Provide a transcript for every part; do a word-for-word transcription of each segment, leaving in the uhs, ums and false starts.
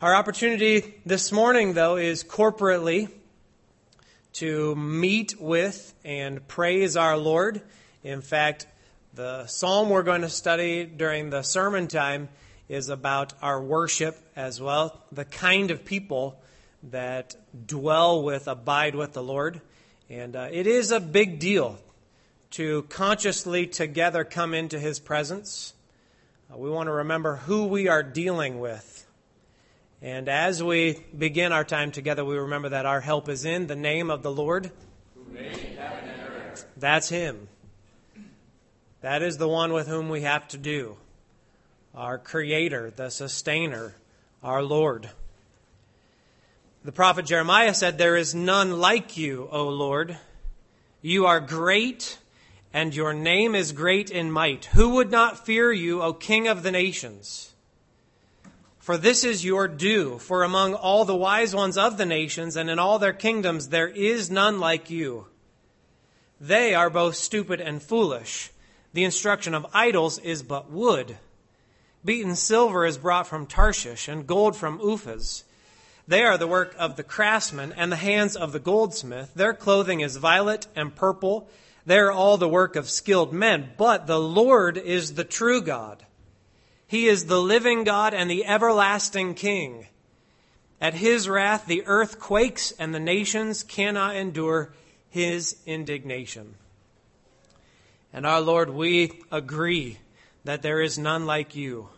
Our opportunity this morning, though, is corporately to meet with and praise our Lord. In fact, the psalm we're going to study during the sermon time is about our worship as well, the kind of people that dwell with, abide with the Lord. And uh, it is a big deal to consciously together come into His presence. Uh, we want to remember who we are dealing with. And as we begin our time together, we remember that our help is in the name of the Lord. Who made heaven and earth. That's Him. That is the one with whom we have to do. Our Creator, the Sustainer, our Lord. The prophet Jeremiah said, "There is none like you, O Lord. You are great, and your name is great in might. Who would not fear you, O King of the nations? For this is your due, for among all the wise ones of the nations and in all their kingdoms there is none like you. They are both stupid and foolish. The instruction of idols is but wood. Beaten silver is brought from Tarshish, and gold from Uphaz. They are the work of the craftsman and the hands of the goldsmith. Their clothing is violet and purple. They are all the work of skilled men. But the Lord is the true God. He is the living God and the everlasting King. At His wrath the earth quakes, and the nations cannot endure His indignation." And our Lord, we agree that there is none like you.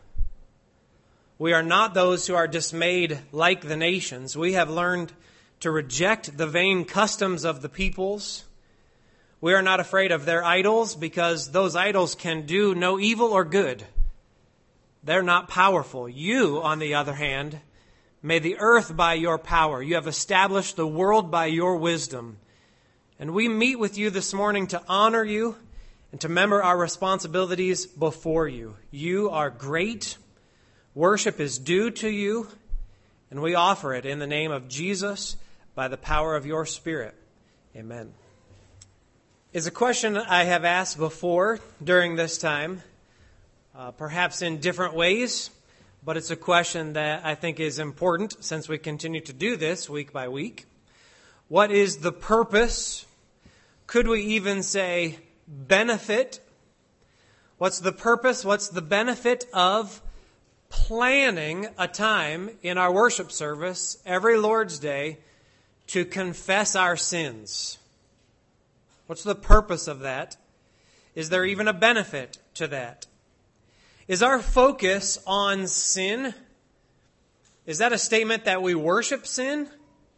We are not those who are dismayed like the nations. We have learned to reject the vain customs of the peoples. We are not afraid of their idols, because those idols can do no evil or good. They're not powerful. You, on the other hand, made the earth by your power. You have established the world by your wisdom. And we meet with you this morning to honor you and to remember our responsibilities before you. You are great. Worship is due to you, and we offer it in the name of Jesus by the power of your Spirit. Amen. It's a question I have asked before during this time. Uh, perhaps in different ways, but it's a question that I think is important since we continue to do this week by week. What is the purpose? Could we even say benefit? What's the purpose? What's the benefit of planning a time in our worship service every Lord's Day to confess our sins? What's the purpose of that? Is there even a benefit to that? Is our focus on sin? Is that a statement that we worship sin?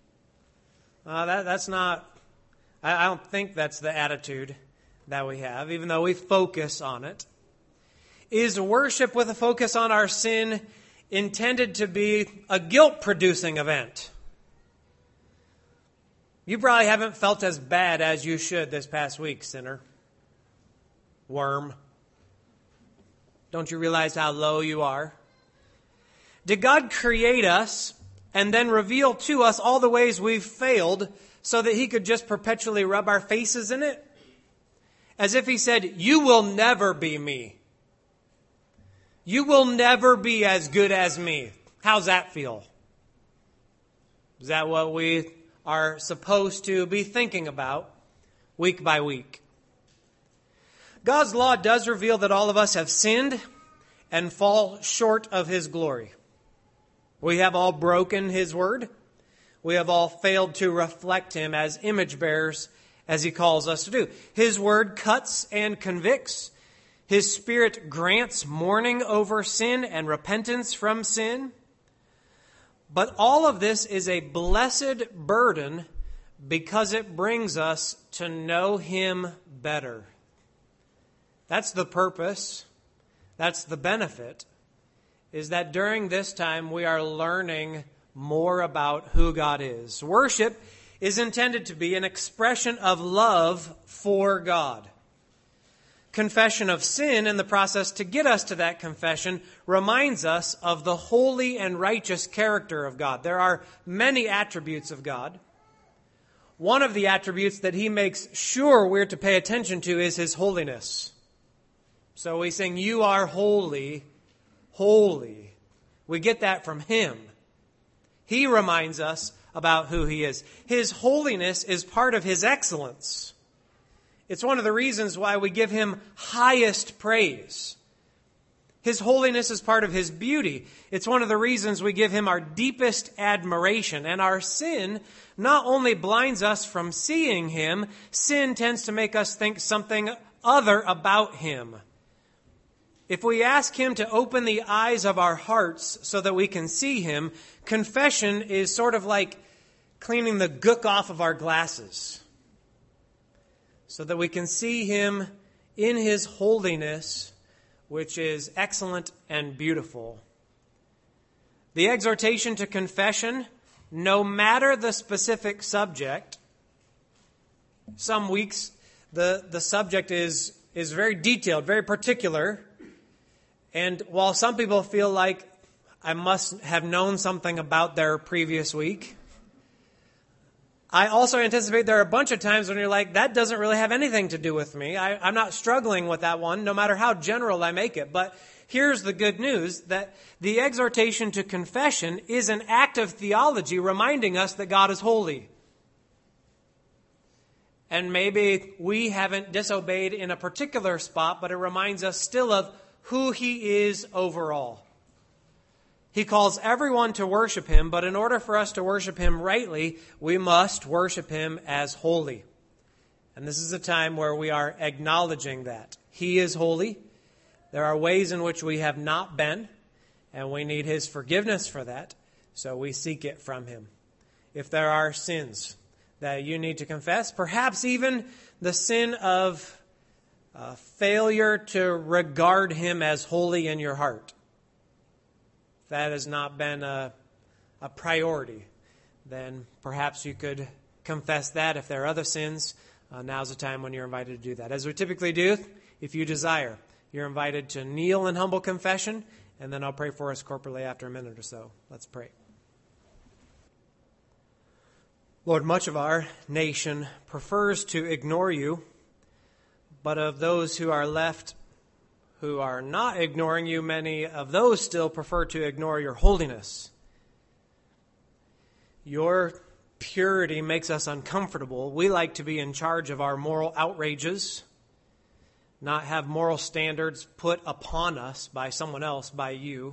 Uh, that, that's not, I, I don't think that's the attitude that we have, even though we focus on it. Is worship with a focus on our sin intended to be a guilt-producing event? You probably haven't felt as bad as you should this past week, sinner. Worm. Don't you realize how low you are? Did God create us and then reveal to us all the ways we've failed so that He could just perpetually rub our faces in it? As if He said, "You will never be me. You will never be as good as me." How's that feel? Is that what we are supposed to be thinking about week by week? God's law does reveal that all of us have sinned and fall short of His glory. We have all broken His word. We have all failed to reflect Him as image bearers, as He calls us to do. His word cuts and convicts. His Spirit grants mourning over sin and repentance from sin. But all of this is a blessed burden because it brings us to know Him better. That's the purpose. That's the benefit, is that during this time we are learning more about who God is. Worship is intended to be an expression of love for God. Confession of sin and the process to get us to that confession reminds us of the holy and righteous character of God. There are many attributes of God. One of the attributes that He makes sure we're to pay attention to is His holiness. So we sing, "You are holy, holy." We get that from Him. He reminds us about who he is. His holiness is part of his excellence. It's one of the reasons why we give him highest praise. His holiness is part of his beauty. It's one of the reasons we give him our deepest admiration. And our sin not only blinds us from seeing him, sin tends to make us think something other about him. If we ask him to open the eyes of our hearts so that we can see him, confession is sort of like cleaning the gook off of our glasses so that we can see him in his holiness, which is excellent and beautiful. The exhortation to confession, no matter the specific subject, some weeks the, the subject is, is very detailed, very particular. And while some people feel like I must have known something about their previous week, I also anticipate there are a bunch of times when you're like, that doesn't really have anything to do with me. I, I'm not struggling with that one, no matter how general I make it. But here's the good news, that the exhortation to confession is an act of theology reminding us that God is holy. And maybe we haven't disobeyed in a particular spot, but it reminds us still of who he is overall. He calls everyone to worship him, but in order for us to worship him rightly, we must worship him as holy. And this is a time where we are acknowledging that. He is holy. There are ways in which we have not been, and we need his forgiveness for that, so we seek it from him. If there are sins that you need to confess, perhaps even the sin of uh, failure to regard him as holy in your heart, that has not been a, a priority, then perhaps you could confess that. If there are other sins, uh, now's the time when you're invited to do that. As we typically do, if you desire, you're invited to kneel in humble confession, and then I'll pray for us corporately after a minute or so. Let's pray. Lord, much of our nation prefers to ignore you, but of those who are left who are not ignoring you, many of those still prefer to ignore your holiness. Your purity makes us uncomfortable. We like to be in charge of our moral outrages, not have moral standards put upon us by someone else, by you.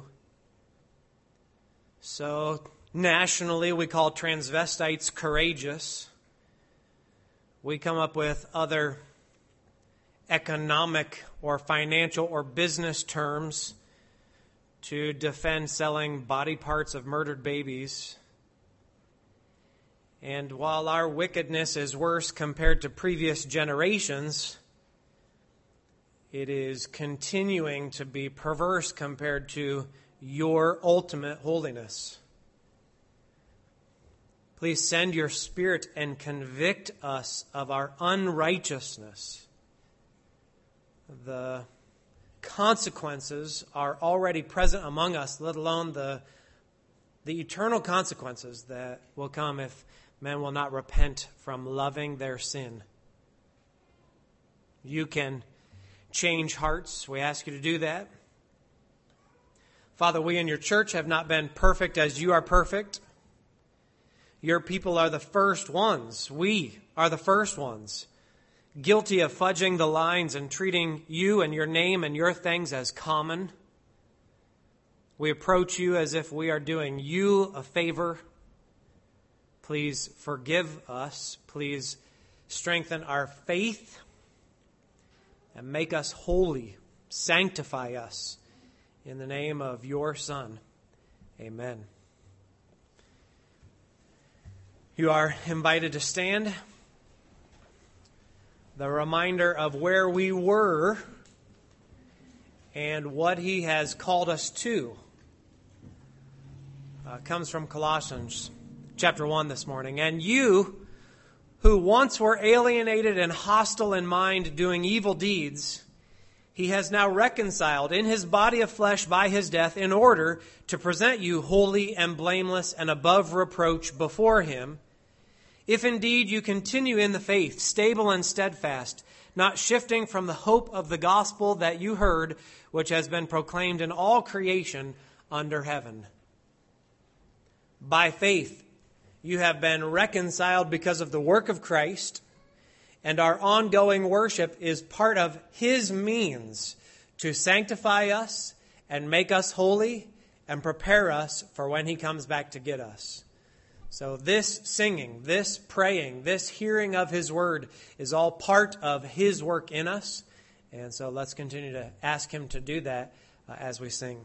So nationally, we call transvestites courageous. We come up with other economic or financial or business terms to defend selling body parts of murdered babies. And while our wickedness is worse compared to previous generations, it is continuing to be perverse compared to your ultimate holiness. Please send your Spirit and convict us of our unrighteousness. The consequences are already present among us, let alone the, the eternal consequences that will come if men will not repent from loving their sin. You can change hearts. We ask you to do that. Father, we in your church have not been perfect as you are perfect. Your people are the first ones. We are the first ones, guilty of fudging the lines and treating you and your name and your things as common. We approach you as if we are doing you a favor. Please forgive us. Please strengthen our faith and make us holy. Sanctify us in the name of your Son. Amen. You are invited to stand. The reminder of where we were and what he has called us to uh, comes from Colossians chapter one this morning. And you, who once were alienated and hostile in mind, doing evil deeds, he has now reconciled in his body of flesh by his death in order to present you holy and blameless and above reproach before him. If indeed you continue in the faith, stable and steadfast, not shifting from the hope of the gospel that you heard, which has been proclaimed in all creation under heaven. by faith, you have been reconciled because of the work of Christ, and our ongoing worship is part of his means to sanctify us and make us holy and prepare us for when he comes back to get us. So this singing, this praying, this hearing of his word is all part of his work in us. And so let's continue to ask him to do that uh, as we sing.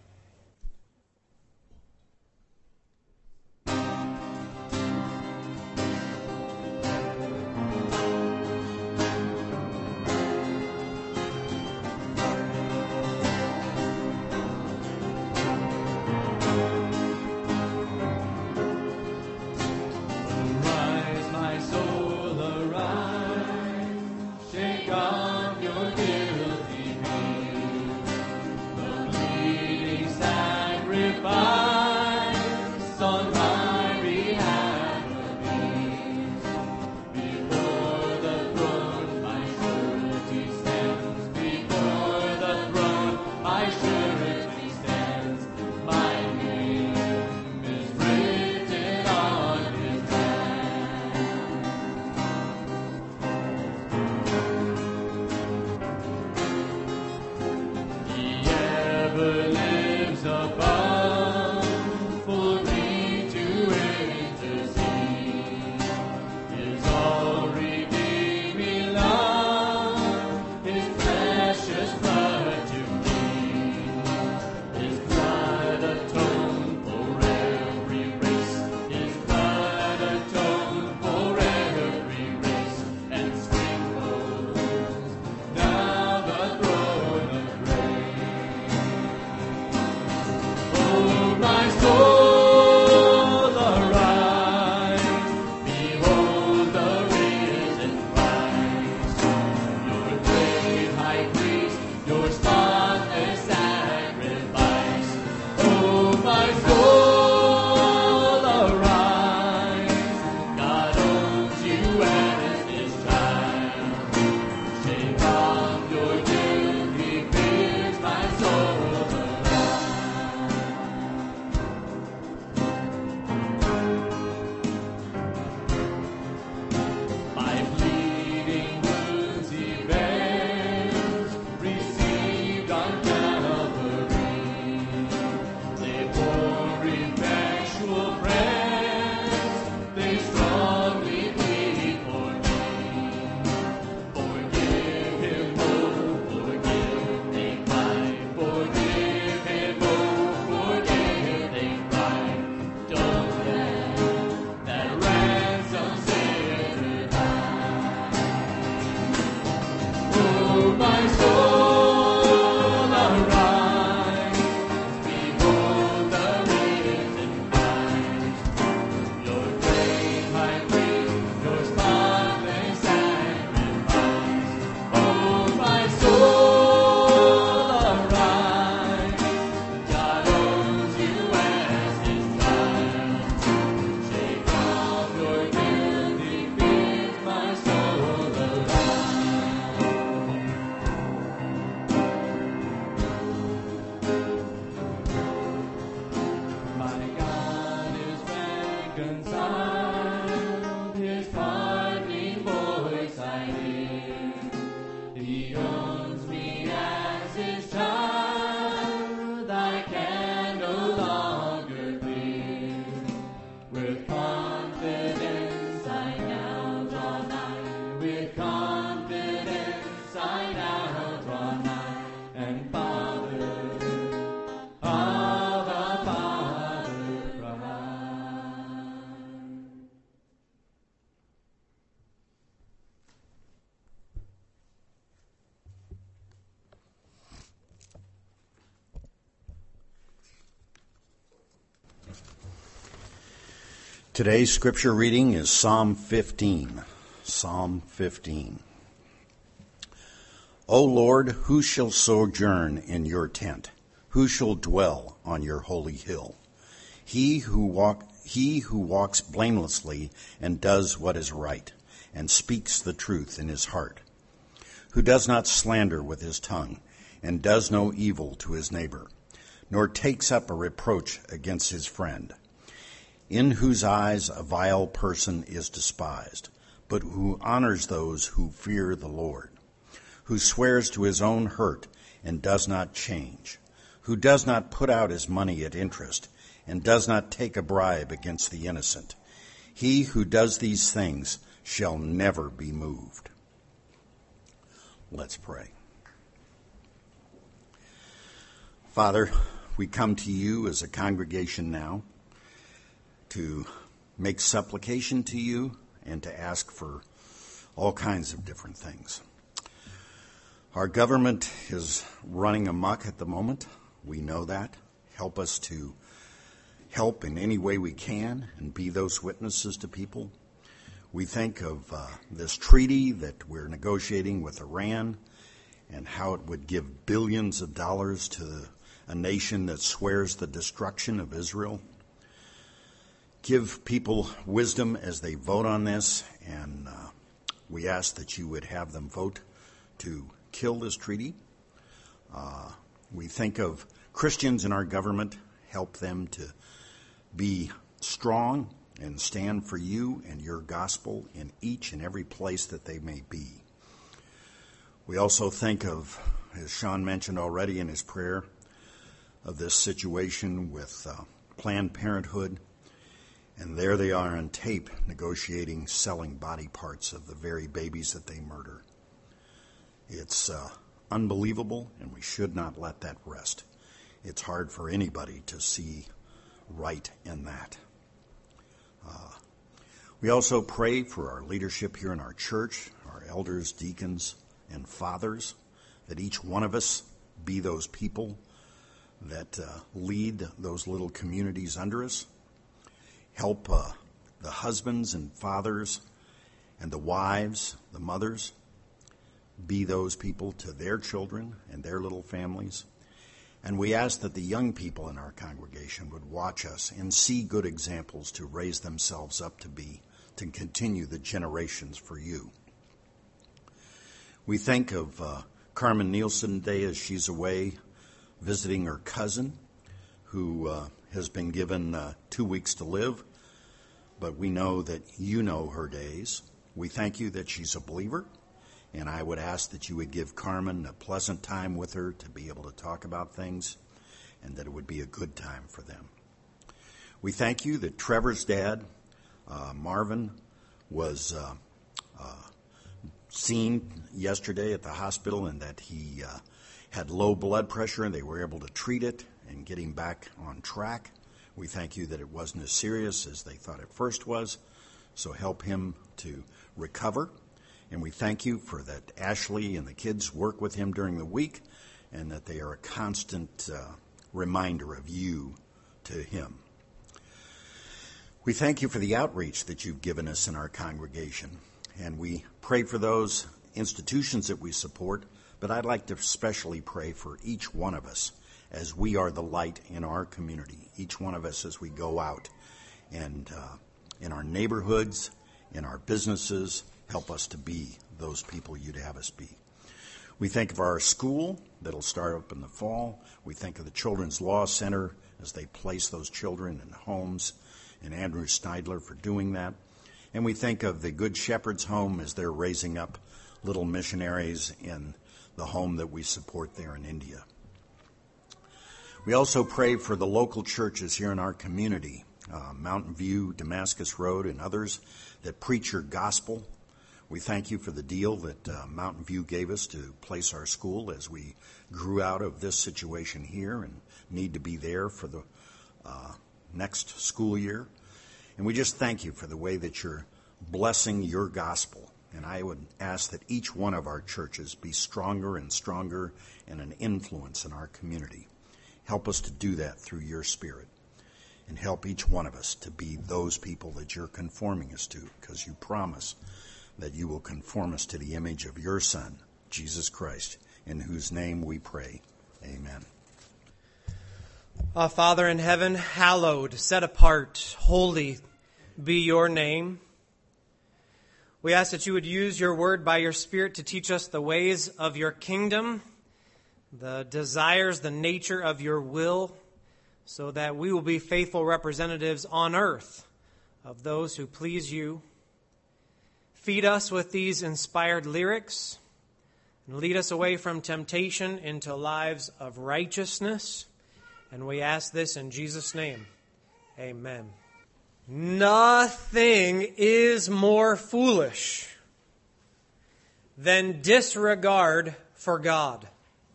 Today's scripture reading is Psalm fifteen. Psalm fifteen. O Lord, who shall sojourn in your tent? Who shall dwell on your holy hill? He who walk, he who walks blamelessly and does what is right, and speaks the truth in his heart, who does not slander with his tongue, and does no evil to his neighbor, nor takes up a reproach against his friend. in whose eyes a vile person is despised, but who honors those who fear the Lord, who swears to his own hurt and does not change, who does not put out his money at interest and does not take a bribe against the innocent. He who does these things shall never be moved. Let's pray. Father, we come to you as a congregation now to make supplication to you and to ask for all kinds of different things. Our government is running amok at the moment. We know that. Help us to help in any way we can and be those witnesses to people. We think of uh, this treaty that we're negotiating with Iran and how it would give billions of dollars to a nation that swears the destruction of Israel. Give people wisdom as they vote on this, and uh, we ask that you would have them vote to kill this treaty. Uh, we think of Christians in our government. Help them to be strong and stand for you and your gospel in each and every place that they may be. We also think of, as Sean mentioned already in his prayer, of this situation with uh, Planned Parenthood. And there they are on tape negotiating, selling body parts of the very babies that they murder. It's uh, unbelievable, and we should not let that rest. It's hard for anybody to see right in that. Uh, we also pray for our leadership here in our church, our elders, deacons, and fathers, that each one of us be those people that uh, lead those little communities under us. Help uh, the husbands and fathers and the wives, the mothers, be those people to their children and their little families. And we ask that the young people in our congregation would watch us and see good examples to raise themselves up to be, to continue the generations for you. We think of uh, Carmen Nielsen today as she's away visiting her cousin, who uh, has been given uh, two weeks to live, but we know that you know her days. We thank you that she's a believer, and I would ask that you would give Carmen a pleasant time with her to be able to talk about things, and that it would be a good time for them. We thank you that Trevor's dad, uh, Marvin, was uh, uh, seen yesterday at the hospital, and that he uh, had low blood pressure, and they were able to treat it and get him back on track. We thank you that it wasn't as serious as they thought it first was, so help him to recover. And we thank you for that Ashley and the kids work with him during the week, and that they are a constant uh, reminder of you to him. We thank you for the outreach that you've given us in our congregation, and we pray for those institutions that we support, but I'd like to especially pray for each one of us as we are the light in our community, each one of us as we go out and uh, in our neighborhoods, in our businesses, help us to be those people you'd have us be. We think of our school that'll start up in the fall. We think of the Children's Law Center as they place those children in homes, and Andrew Schneidler for doing that. And we think of the Good Shepherd's Home as they're raising up little missionaries in the home that we support there in India. We also pray for the local churches here in our community, uh, Mountain View, Damascus Road, and others that preach your gospel. We thank you for the deal that uh, Mountain View gave us to place our school as we grew out of this situation here and need to be there for the uh, next school year. And we just thank you for the way that you're blessing your gospel. And I would ask that each one of our churches be stronger and stronger and an influence in our community. Help us to do that through your Spirit. And help each one of us to be those people that you're conforming us to, because you promise that you will conform us to the image of your Son, Jesus Christ, in whose name we pray. Amen. Our Father in heaven, hallowed, set apart, holy be your name. We ask that you would use your word by your Spirit to teach us the ways of your kingdom, the desires, the nature of your will, so that we will be faithful representatives on earth of those who please you. Feed us with these inspired lyrics and lead us away from temptation into lives of righteousness. And we ask this in Jesus' name. Amen. Nothing is more foolish than disregard for God.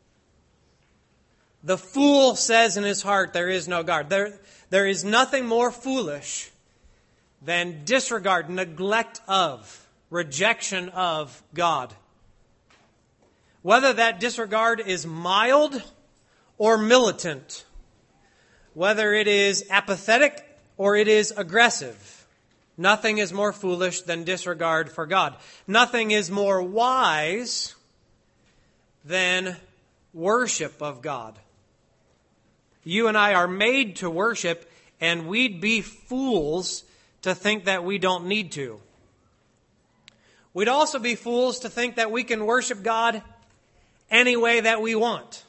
The fool says in his heart, there is no God. There, there is nothing more foolish than disregard, neglect of, rejection of God. Whether that disregard is mild or militant, whether it is apathetic or it is aggressive, nothing is more foolish than disregard for God. Nothing is more wise than worship of God. You and I are made to worship, and we'd be fools to think that we don't need to. We'd also be fools to think that we can worship God any way that we want.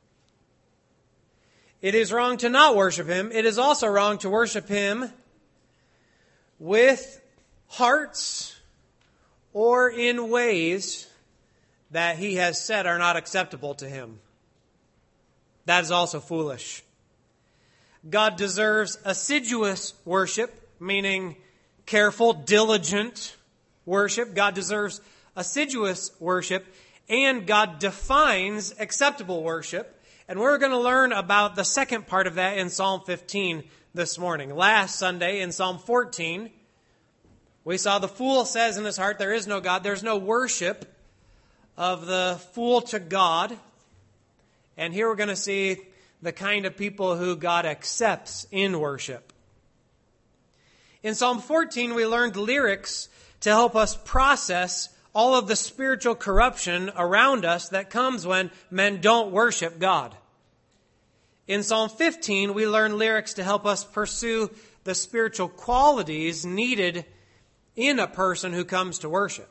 It is wrong to not worship Him. It is also wrong to worship Him with hearts or in ways that He has said are not acceptable to Him. That is also foolish. God deserves assiduous worship, meaning careful, diligent worship. God deserves assiduous worship, and God defines acceptable worship. And we're going to learn about the second part of that in Psalm fifteen this morning. Last Sunday in Psalm fourteen, we saw the fool says in his heart, there is no God. There's no worship of the fool to God. And here we're going to see the kind of people who God accepts in worship. In Psalm fourteen, we learned lyrics to help us process all of the spiritual corruption around us that comes when men don't worship God. In Psalm fifteen, we learn lyrics to help us pursue the spiritual qualities needed in a person who comes to worship.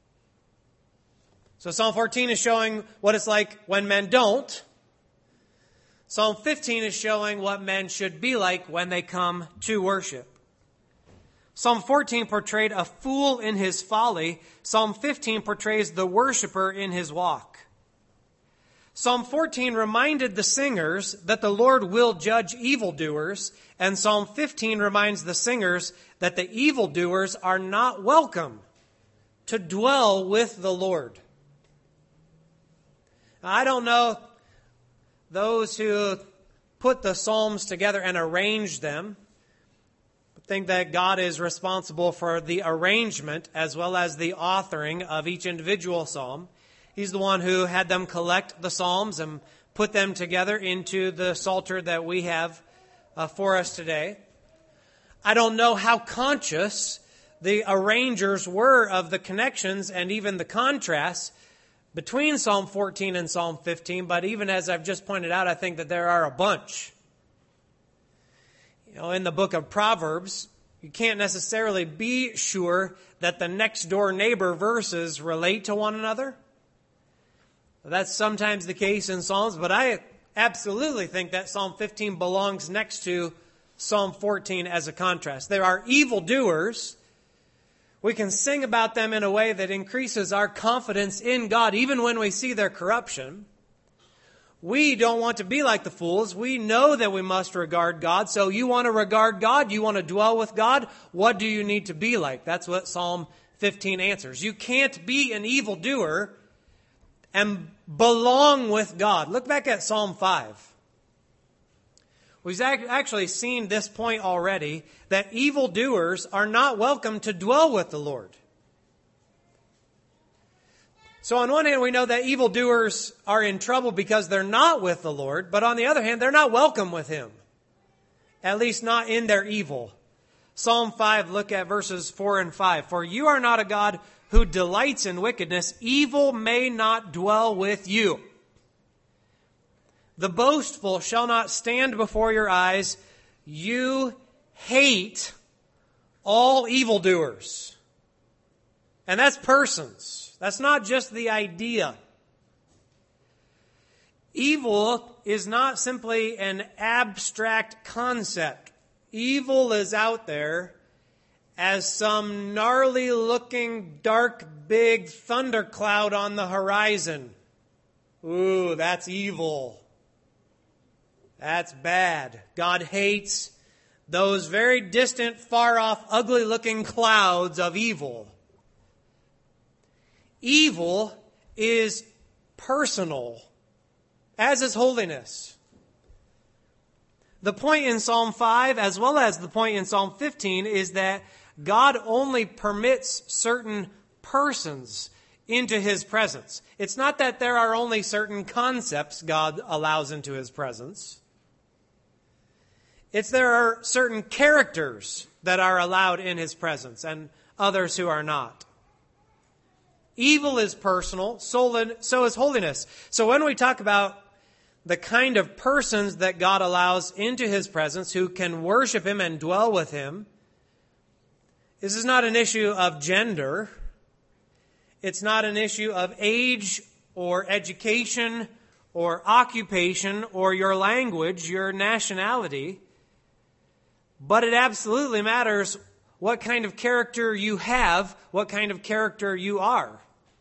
So Psalm fourteen is showing what it's like when men don't. Psalm fifteen is showing what men should be like when they come to worship. Psalm fourteen portrayed a fool in his folly. Psalm fifteen portrays the worshiper in his walk. Psalm fourteen reminded the singers that the Lord will judge evildoers, and Psalm fifteen reminds the singers that the evildoers are not welcome to dwell with the Lord. Now, I don't know those who put the Psalms together and arranged them, think that God is responsible for the arrangement as well as the authoring of each individual psalm. He's the one who had them collect the psalms and put them together into the psalter that we have uh, for us today. I don't know how conscious the arrangers were of the connections and even the contrasts between Psalm fourteen and Psalm fifteen, but even as I've just pointed out, I think that there are a bunch. You know, in the book of Proverbs, you can't necessarily be sure that the next door neighbor verses relate to one another. That's sometimes the case in Psalms, but I absolutely think that Psalm fifteen belongs next to Psalm fourteen as a contrast. There are evildoers. We can sing about them in a way that increases our confidence in God, even when we see their corruption. We don't want to be like the fools. We know that we must regard God. So you want to regard God? You want to dwell with God? What do you need to be like? That's what Psalm fifteen answers. You can't be an evildoer and belong with God. Look back at Psalm five. We've actually seen this point already, that evildoers are not welcome to dwell with the Lord. So on one hand, we know that evildoers are in trouble because they're not with the Lord. But on the other hand, they're not welcome with Him. At least not in their evil. Psalm five, look at verses four and five. For you are not a God who delights in wickedness. Evil may not dwell with you. The boastful shall not stand before your eyes. You hate all evildoers. And that's persons. That's not just the idea. Evil is not simply an abstract concept. Evil is out there as some gnarly-looking, dark, big thundercloud on the horizon. Ooh, that's evil. That's bad. God hates those very distant, far-off, ugly-looking clouds of evil. Evil is personal, as is holiness. The point in Psalm five, as well as the point in Psalm fifteen, is that God only permits certain persons into His presence. It's not that there are only certain concepts God allows into His presence. It's there are certain characters that are allowed in His presence and others who are not. Evil is personal, so is holiness. So when we talk about the kind of persons that God allows into His presence who can worship Him and dwell with Him, this is not an issue of gender. It's not an issue of age or education or occupation or your language, your nationality. But it absolutely matters what kind of character you have, what kind of character you are.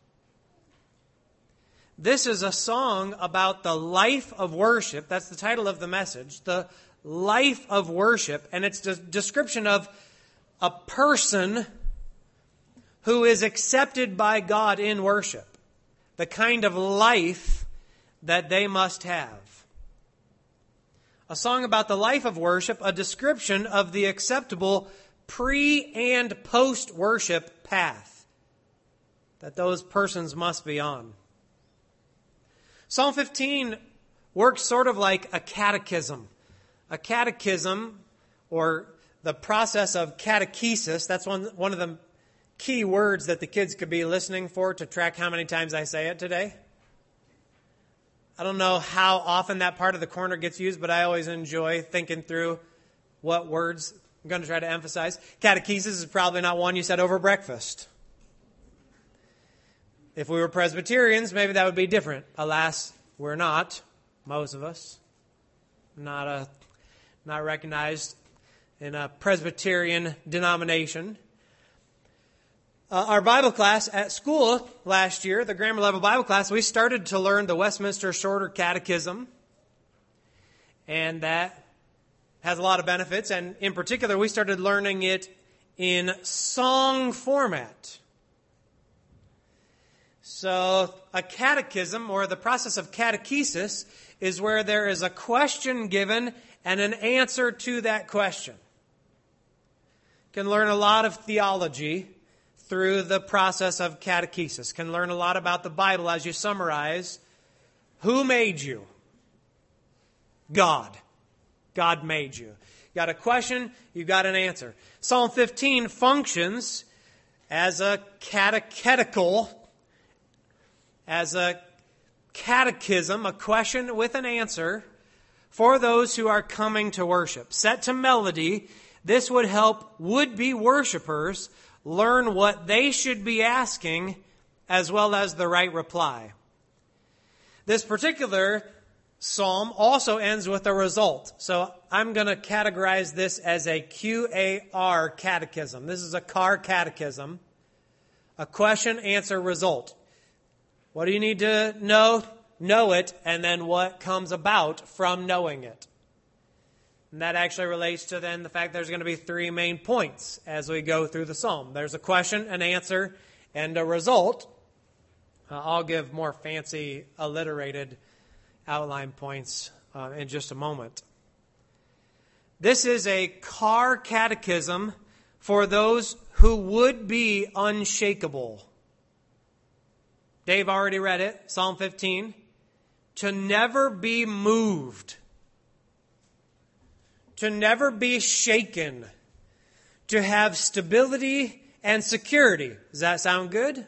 This is a song about the life of worship. That's the title of the message, the life of worship. And it's a description of a person who is accepted by God in worship, the kind of life that they must have. A song about the life of worship, a description of the acceptable pre- and post-worship path that those persons must be on. Psalm fifteen works sort of like a catechism. A catechism, or the process of catechesis, that's one, one of the key words that the kids could be listening for to track how many times I say it today. I don't know how often that part of the corner gets used, but I always enjoy thinking through what words I'm going to try to emphasize. Catechesis is probably not one you said over breakfast. If we were Presbyterians, maybe that would be different. Alas, we're not, most of us. Not a, not recognized in a Presbyterian denomination. Uh, our Bible class at school last year, the grammar level Bible class, we started to learn the Westminster Shorter Catechism. And that has a lot of benefits. And in particular, we started learning it in song format. So a catechism, or the process of catechesis, is where there is a question given and an answer to that question. You can learn a lot of theology through the process of catechesis. Can learn a lot about the Bible as you summarize. Who made you? God. God made you. You got a question, you got an answer. Psalm fifteen functions as a catechetical, as a catechism, a question with an answer for those who are coming to worship. Set to melody, this would help would-be worshipers learn what they should be asking as well as the right reply. This particular psalm also ends with a result. So I'm going to categorize this as a Q A R catechism. This is a C A R catechism. A question, answer, result. What do you need to know? Know it, and then what comes about from knowing it. And that actually relates to then the fact there's going to be three main points as we go through the psalm. There's a question, an answer, and a result. Uh, I'll give more fancy, alliterated outline points uh, in just a moment. This is a C A R catechism for those who would be unshakable. Dave already read it, Psalm fifteen. To never be moved. To never be shaken. To have stability and security. Does that sound good?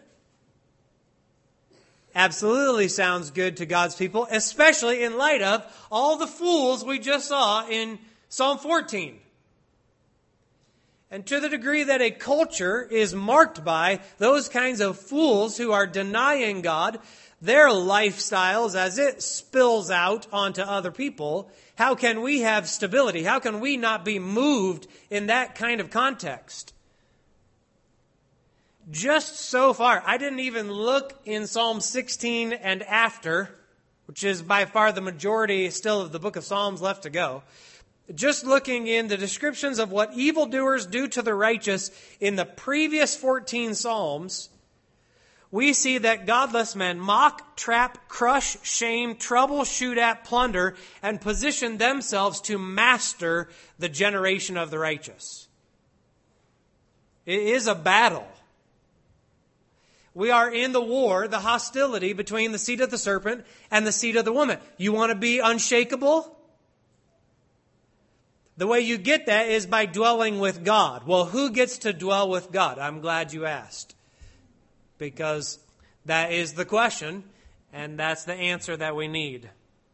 Absolutely sounds good to God's people, especially in light of all the fools we just saw in Psalm fourteen. And to the degree that a culture is marked by those kinds of fools who are denying God, their lifestyles as it spills out onto other people, how can we have stability? How can we not be moved in that kind of context? Just so far, I didn't even look in Psalm sixteen and after, which is by far the majority still of the book of Psalms left to go. Just looking in the descriptions of what evildoers do to the righteous in the previous fourteen Psalms, we see that godless men mock, trap, crush, shame, trouble, shoot at, plunder, and position themselves to master the generation of the righteous. It is a battle. We are in the war, the hostility between the seed of the serpent and the seed of the woman. You want to be unshakable? The way you get that is by dwelling with God. Well, who gets to dwell with God? I'm glad you asked. Because that is the question, and that's the answer that we need.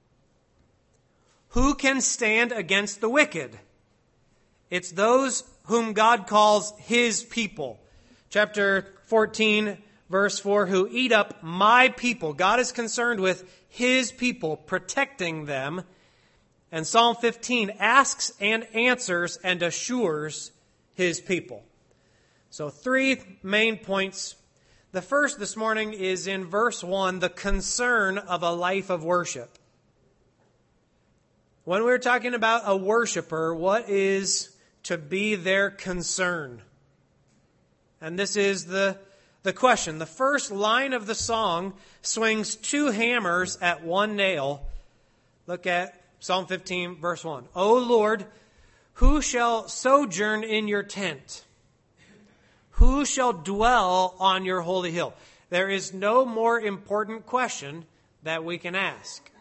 Who can stand against the wicked? It's those whom God calls His people. Chapter fourteen, verse four, who eat up my people. God is concerned with His people, protecting them. And Psalm fifteen asks and answers and assures His people. So three main points. The first this morning is in verse one, the concern of a life of worship. When we're talking about a worshiper, what is to be their concern? And this is the, the question. The first line of the song swings two hammers at one nail. Look at Psalm fifteen, verse one. O Lord, who shall sojourn in your tent? Who shall dwell on your holy hill? There is no more important question that we can ask.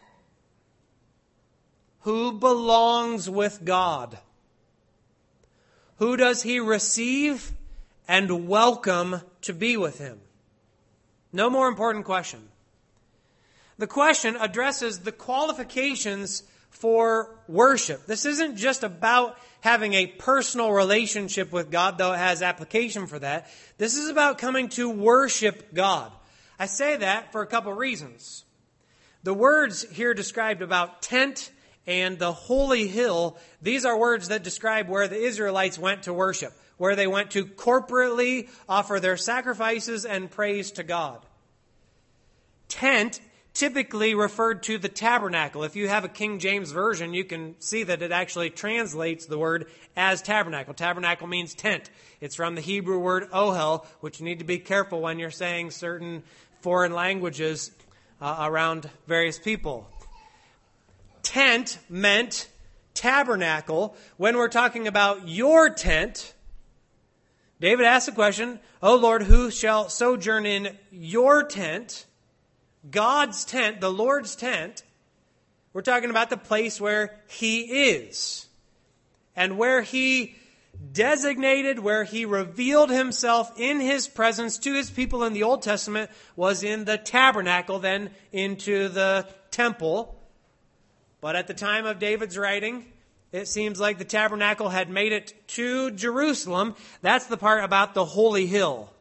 Who belongs with God? Who does He receive and welcome to be with Him? No more important question. The question addresses the qualifications for worship. This isn't just about having a personal relationship with God, though it has application for that. This is about coming to worship God. I say that for a couple reasons. The words here described about tent and the holy hill, these are words that describe where the Israelites went to worship, where they went to corporately offer their sacrifices and praise to God. Tent typically referred to the tabernacle. If you have a King James Version, you can see that it actually translates the word as tabernacle. Tabernacle means tent. It's from the Hebrew word ohel, which you need to be careful when you're saying certain foreign languages uh, around various people. Tent meant tabernacle. When we're talking about your tent, David asked the question, O Lord, who shall sojourn in your tent? God's tent, the Lord's tent, we're talking about the place where He is. And where He designated, where He revealed Himself in His presence to His people in the Old Testament was in the tabernacle, then into the temple. But at the time of David's writing, it seems like the tabernacle had made it to Jerusalem. That's the part about the holy hill.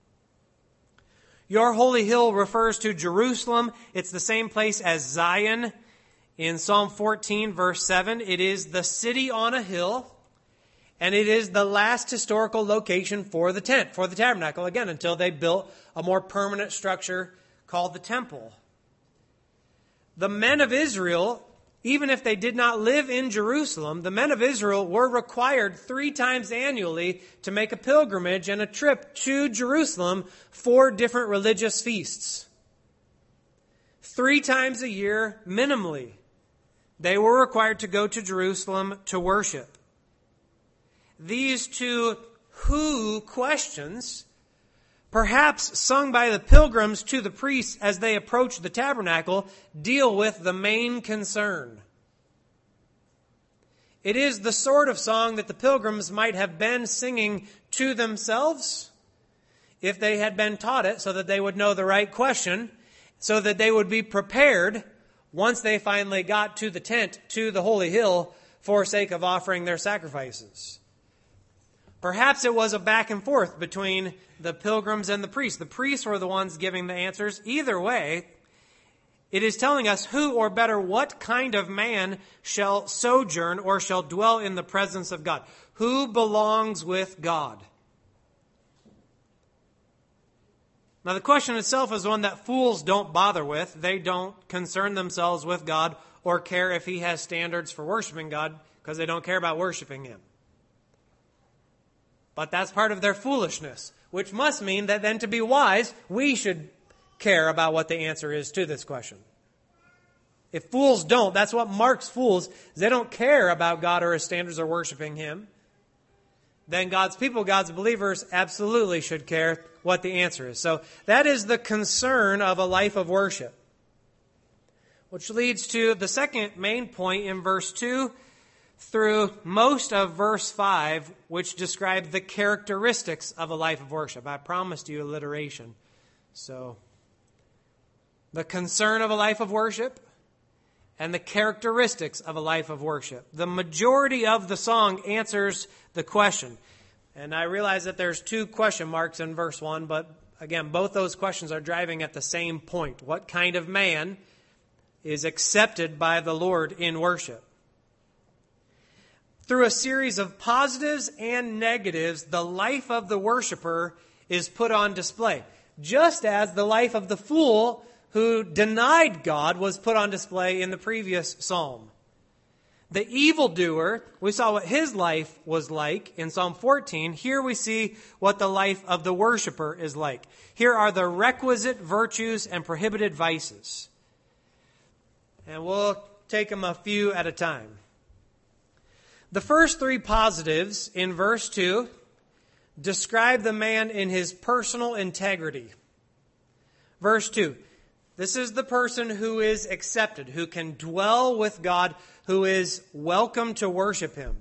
Your holy hill refers to Jerusalem. It's the same place as Zion in Psalm fourteen, verse seven. It is the city on a hill, and it is the last historical location for the tent, for the tabernacle, again, until they built a more permanent structure called the temple. The men of Israel, even if they did not live in Jerusalem, the men of Israel were required three times annually to make a pilgrimage and a trip to Jerusalem for different religious feasts. Three times a year, minimally, they were required to go to Jerusalem to worship. These two who questions, perhaps sung by the pilgrims to the priests as they approach the tabernacle, deal with the main concern. It is the sort of song that the pilgrims might have been singing to themselves if they had been taught it, so that they would know the right question, so that they would be prepared once they finally got to the tent, to the holy hill, for sake of offering their sacrifices. Perhaps it was a back and forth between the pilgrims and the priests. The priests were the ones giving the answers. Either way, It is telling us who, or better, what kind of man shall sojourn or shall dwell in the presence of God. Who belongs with God? Now the question itself is one that fools don't bother with. They don't concern themselves with God or care if he has standards for worshiping God because they don't care about worshiping him. But that's part of their foolishness, which must mean that then to be wise, we should care about what the answer is to this question. If fools don't, that's what marks fools, is they don't care about God or his standards or worshiping him. Then God's people, God's believers, absolutely should care what the answer is. So that is the concern of a life of worship. Which leads to the second main point in verse two through most of verse five, which describe the characteristics of a life of worship. I promised you alliteration. So, the concern of a life of worship and the characteristics of a life of worship. The majority of the song answers the question. And I realize that there's two question marks in verse one, but again, both those questions are driving at the same point. What kind of man is accepted by the Lord in worship? Through a series of positives and negatives, the life of the worshiper is put on display, just as the life of the fool who denied God was put on display in the previous psalm. The evildoer, we saw what his life was like in Psalm fourteen. Here we see what the life of the worshiper is like. Here are the requisite virtues and prohibited vices. And we'll take them a few at a time. The first three positives in verse two describe the man in his personal integrity. Verse two, this is the person who is accepted, who can dwell with God, who is welcome to worship him.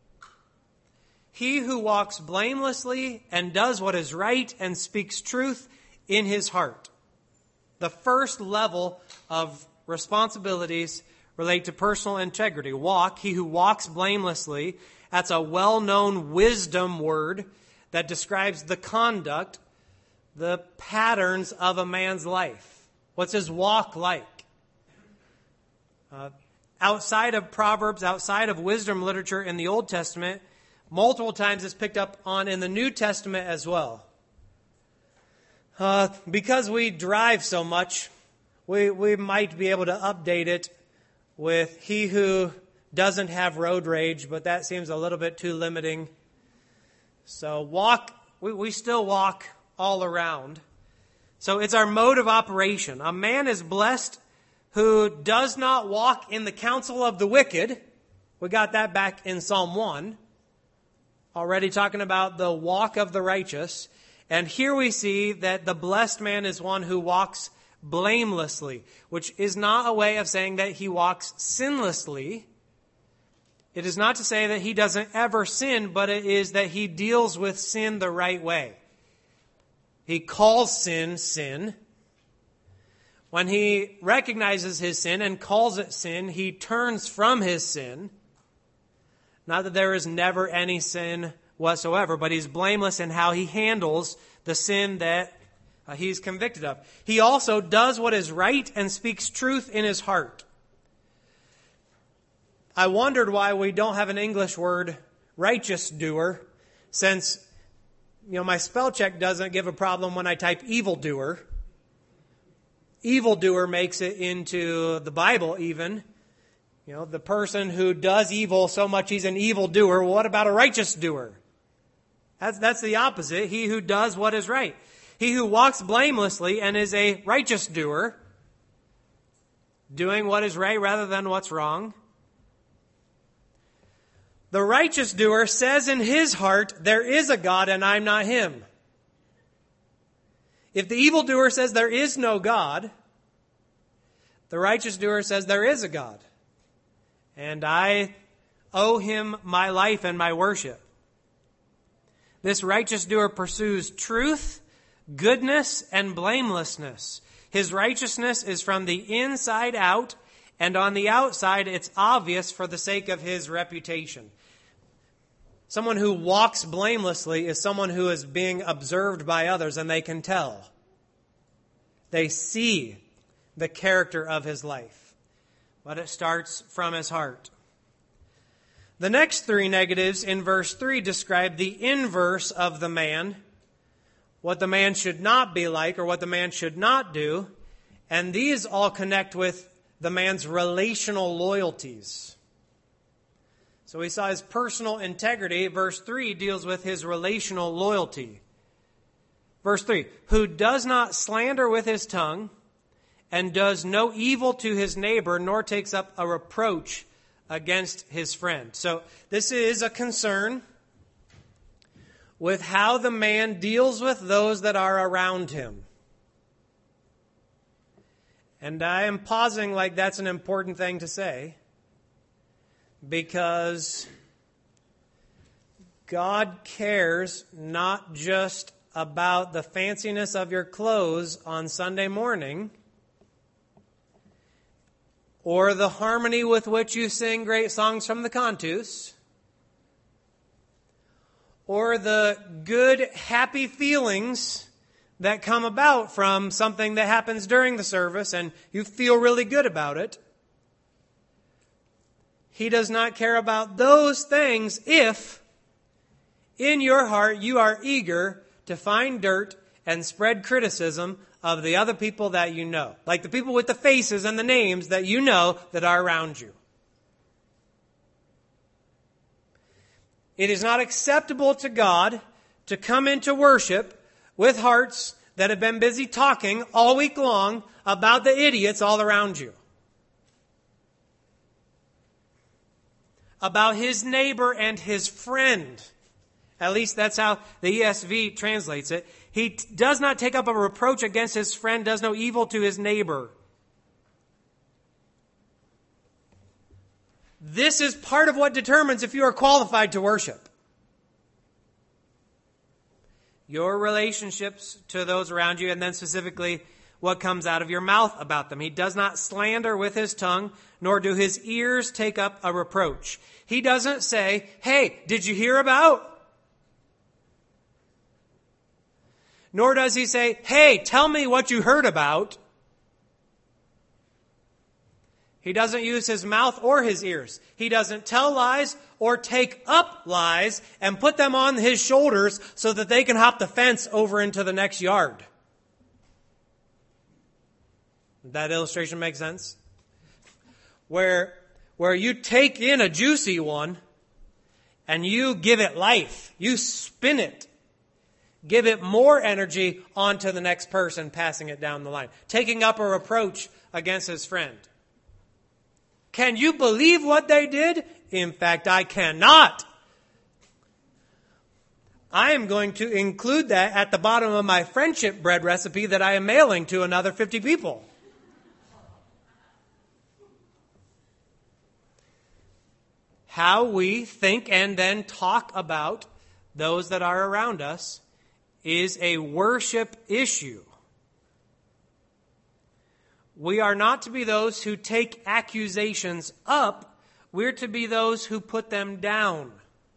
He who walks blamelessly and does what is right and speaks truth in his heart. The first level of responsibilities relate to personal integrity. Walk, he who walks blamelessly. That's a well-known wisdom word that describes the conduct, the patterns of a man's life. What's his walk like? Uh, outside of Proverbs, outside of wisdom literature in the Old Testament, multiple times it's picked up on in the New Testament as well. Uh, because we drive so much, we, we might be able to update it with he who doesn't have road rage, but that seems a little bit too limiting. So walk, we, we still walk all around. So it's our mode of operation. A man is blessed who does not walk in the counsel of the wicked. We got that back in Psalm one. Already talking about the walk of the righteous. And here we see that the blessed man is one who walks blamelessly, which is not a way of saying that he walks sinlessly. It is not to say that he doesn't ever sin, but it is that he deals with sin the right way. He calls sin, sin. When he recognizes his sin and calls it sin, he turns from his sin. Not that there is never any sin whatsoever, but he's blameless in how he handles the sin that uh, he's convicted of. He also does what is right and speaks truth in his heart. I wondered why we don't have an English word, righteous doer, since you know my spell check doesn't give a problem when I type evildoer. Evildoer makes it into the Bible even. You know, the person who does evil so much he's an evildoer. Well, what about a righteous doer? That's, that's the opposite. He who does what is right. He who walks blamelessly and is a righteous doer, doing what is right rather than what's wrong. The righteous doer says in his heart, there is a God and I'm not him. If the evildoer says there is no God, the righteous doer says there is a God. And I owe him my life and my worship. This righteous doer pursues truth, goodness, and blamelessness. His righteousness is from the inside out, and on the outside it's obvious for the sake of his reputation. Someone who walks blamelessly is someone who is being observed by others, and they can tell. They see the character of his life. But it starts from his heart. The next three negatives in verse three describe the inverse of the man, what the man should not be like or what the man should not do. And these all connect with the man's relational loyalties. So we saw his personal integrity. Verse three deals with his relational loyalty. Verse three, who does not slander with his tongue and does no evil to his neighbor, nor takes up a reproach against his friend. So this is a concern with how the man deals with those that are around him. And I am pausing like that's an important thing to say, because God cares not just about the fanciness of your clothes on Sunday morning, or the harmony with which you sing great songs from the cantus, or the good, happy feelings that come about from something that happens during the service and you feel really good about it. He does not care about those things if in your heart you are eager to find dirt and spread criticism of the other people that you know. Like the people with the faces and the names that you know that are around you. It is not acceptable to God to come into worship with hearts that have been busy talking all week long about the idiots all around you. About his neighbor and his friend. At least that's how the E S V translates it. He does not take up a reproach against his friend, does no evil to his neighbor. This is part of what determines if you are qualified to worship. Your relationships to those around you, and then specifically what comes out of your mouth about them. He does not slander with his tongue, nor do his ears take up a reproach. He doesn't say, hey, did you hear about? Nor does he say, hey, tell me what you heard about. He doesn't use his mouth or his ears. He doesn't tell lies or take up lies and put them on his shoulders so that they can hop the fence over into the next yard. Does that illustration make sense? Where, where you take in a juicy one and you give it life. You spin it. Give it more energy onto the next person passing it down the line. Taking up a reproach against his friend. Can you believe what they did? In fact, I cannot. I am going to include that at the bottom of my friendship bread recipe that I am mailing to another fifty people. How we think and then talk about those that are around us is a worship issue. We are not to be those who take accusations up. We're to be those who put them down.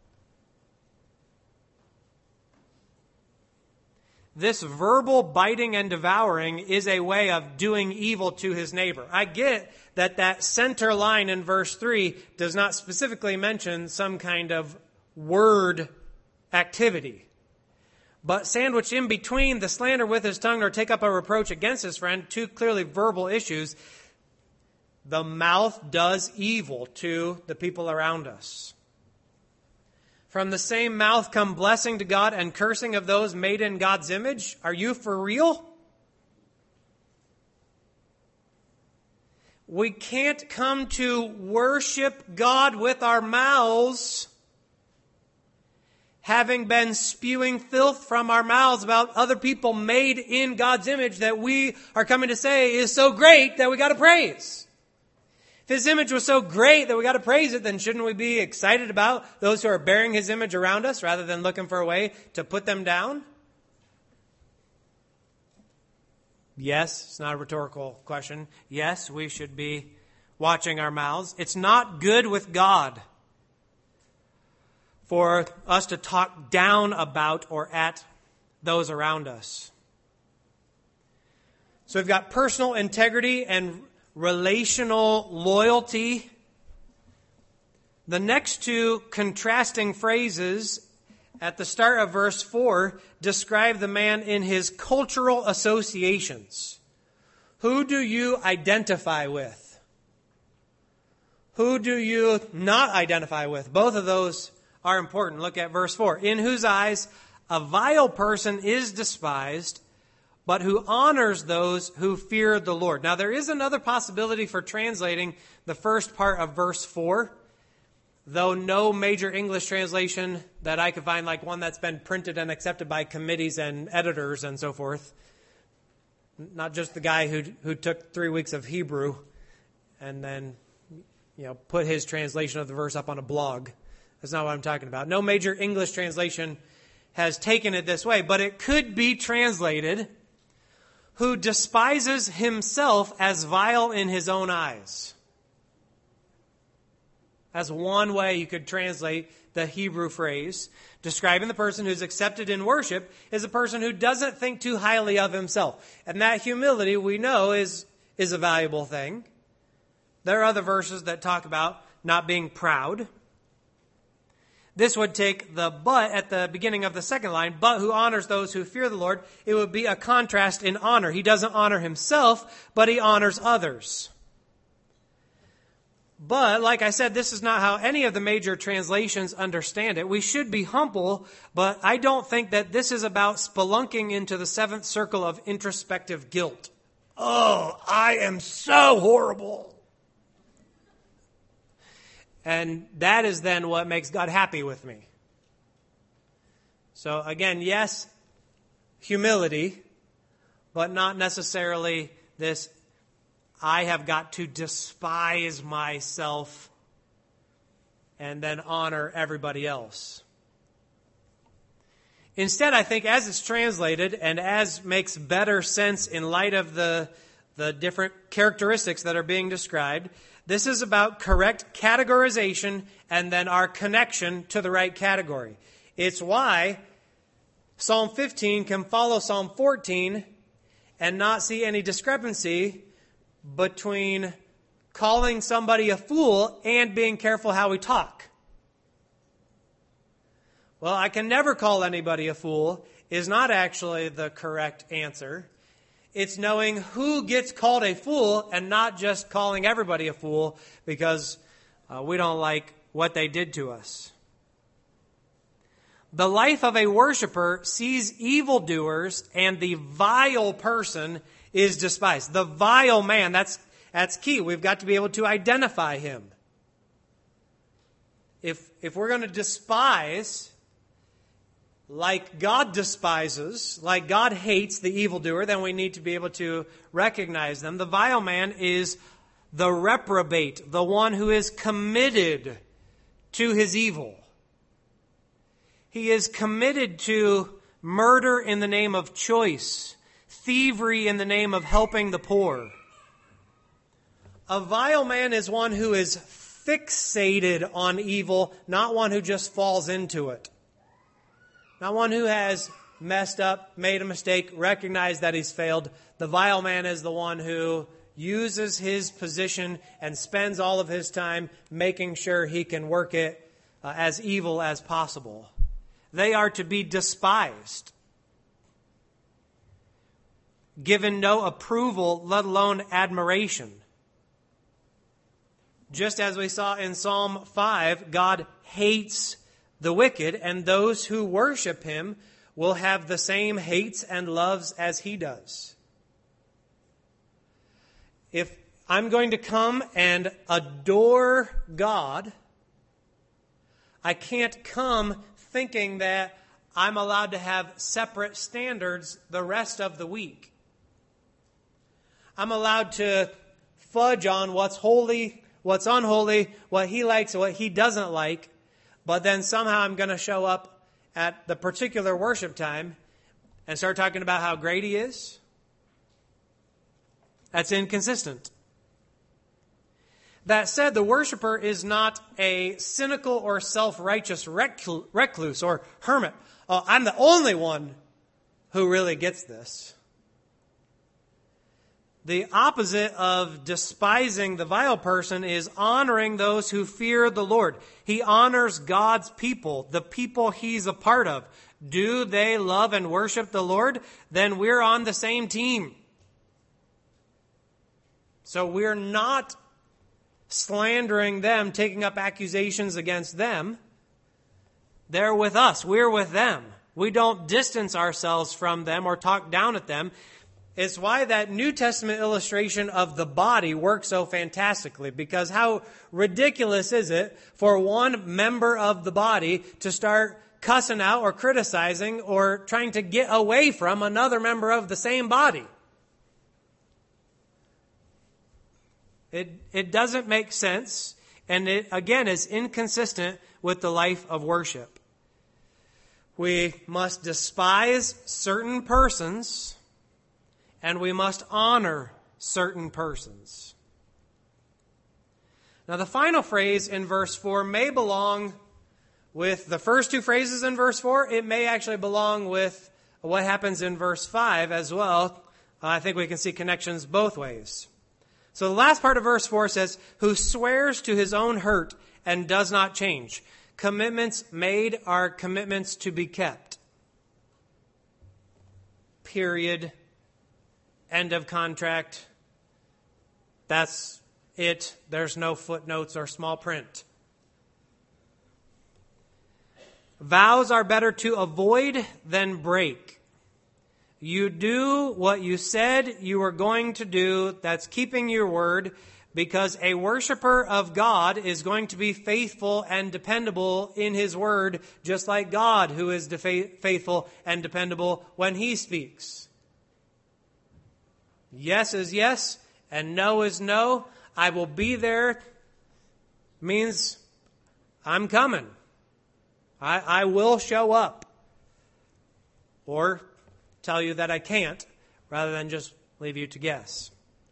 This verbal biting and devouring is a way of doing evil to his neighbor. I get that that center line in verse three does not specifically mention some kind of word activity. But sandwiched in between the slander with his tongue or take up a reproach against his friend, two clearly verbal issues, the mouth does evil to the people around us. From the same mouth come blessing to God and cursing of those made in God's image. Are you for real? We can't come to worship God with our mouths having been spewing filth from our mouths about other people made in God's image that we are coming to say is so great that we got to praise. If his image was so great that we got to praise it, then shouldn't we be excited about those who are bearing his image around us rather than looking for a way to put them down? Yes, it's not a rhetorical question. Yes, we should be watching our mouths. It's not good with God for us to talk down about or at those around us. So we've got personal integrity and relational loyalty. The next two contrasting phrases at the start of verse four describe the man in his cultural associations. Who do you identify with? Who do you not identify with? Both of those are important. Look at verse four. In whose eyes a vile person is despised, but who honors those who fear the Lord. Now, there is another possibility for translating the first part of verse four, though no major English translation that I could find, like one that's been printed and accepted by committees and editors and so forth, not just the guy who who took three weeks of Hebrew and then, you know, put his translation of the verse up on a blog. That's not what I'm talking about. No major English translation has taken it this way, but it could be translated, who despises himself as vile in his own eyes. That's one way you could translate the Hebrew phrase. Describing the person who's accepted in worship is a person who doesn't think too highly of himself. And that humility, we know, is, is a valuable thing. There are other verses that talk about not being proud. This would take the but at the beginning of the second line, but who honors those who fear the Lord. It would be a contrast in honor. He doesn't honor himself, but he honors others. But, like I said, this is not how any of the major translations understand it. We should be humble, but I don't think that this is about spelunking into the seventh circle of introspective guilt. Oh, I am so horrible. And that is then what makes God happy with me. So again, yes, humility, but not necessarily this, I have got to despise myself and then honor everybody else. Instead, I think as it's translated and as makes better sense in light of the, the different characteristics that are being described, this is about correct categorization and then our connection to the right category. It's why Psalm fifteen can follow Psalm fourteen and not see any discrepancy between calling somebody a fool and being careful how we talk. Well, I can never call anybody a fool is not actually the correct answer. It's knowing who gets called a fool and not just calling everybody a fool because uh, we don't like what they did to us. The life of a worshiper sees evildoers and the vile person is despised. The vile man, that's, that's key. We've got to be able to identify him. If, if we're going to despise like God despises, like God hates the evildoer, then we need to be able to recognize them. The vile man is the reprobate, the one who is committed to his evil. He is committed to murder in the name of choice, thievery in the name of helping the poor. A vile man is one who is fixated on evil, not one who just falls into it. Not one who has messed up, made a mistake, recognized that he's failed. The vile man is the one who uses his position and spends all of his time making sure he can work it uh, as evil as possible. They are to be despised, given no approval, let alone admiration. Just as we saw in Psalm five, God hates the wicked, and those who worship him will have the same hates and loves as he does. If I'm going to come and adore God, I can't come thinking that I'm allowed to have separate standards the rest of the week. I'm allowed to fudge on what's holy, what's unholy, what he likes, what he doesn't like, but then somehow I'm going to show up at the particular worship time and start talking about how great he is. That's inconsistent. That said, the worshiper is not a cynical or self-righteous recluse or hermit. Oh, I'm the only one who really gets this. The opposite of despising the vile person is honoring those who fear the Lord. He honors God's people, the people he's a part of. Do they love and worship the Lord? Then we're on the same team. So we're not slandering them, taking up accusations against them. They're with us. We're with them. We don't distance ourselves from them or talk down at them. It's why that New Testament illustration of the body works so fantastically, because how ridiculous is it for one member of the body to start cussing out or criticizing or trying to get away from another member of the same body? It, it doesn't make sense, and it, again, is inconsistent with the life of worship. We must despise certain persons, and we must honor certain persons. Now, the final phrase in verse four may belong with the first two phrases in verse four. It may actually belong with what happens in verse five as well. Uh, I think we can see connections both ways. So the last part of verse four says, who swears to his own hurt and does not change. Commitments made are commitments to be kept. Period. End of contract. That's it. There's no footnotes or small print. Vows are better to avoid than break. You do what you said you were going to do. That's keeping your word, because a worshiper of God is going to be faithful and dependable in his word, just like God, who is faithful and dependable when he speaks. Yes is yes, and no is no. I will be there means I'm coming. I, I will show up. Or tell you that I can't, rather than just leave you to guess.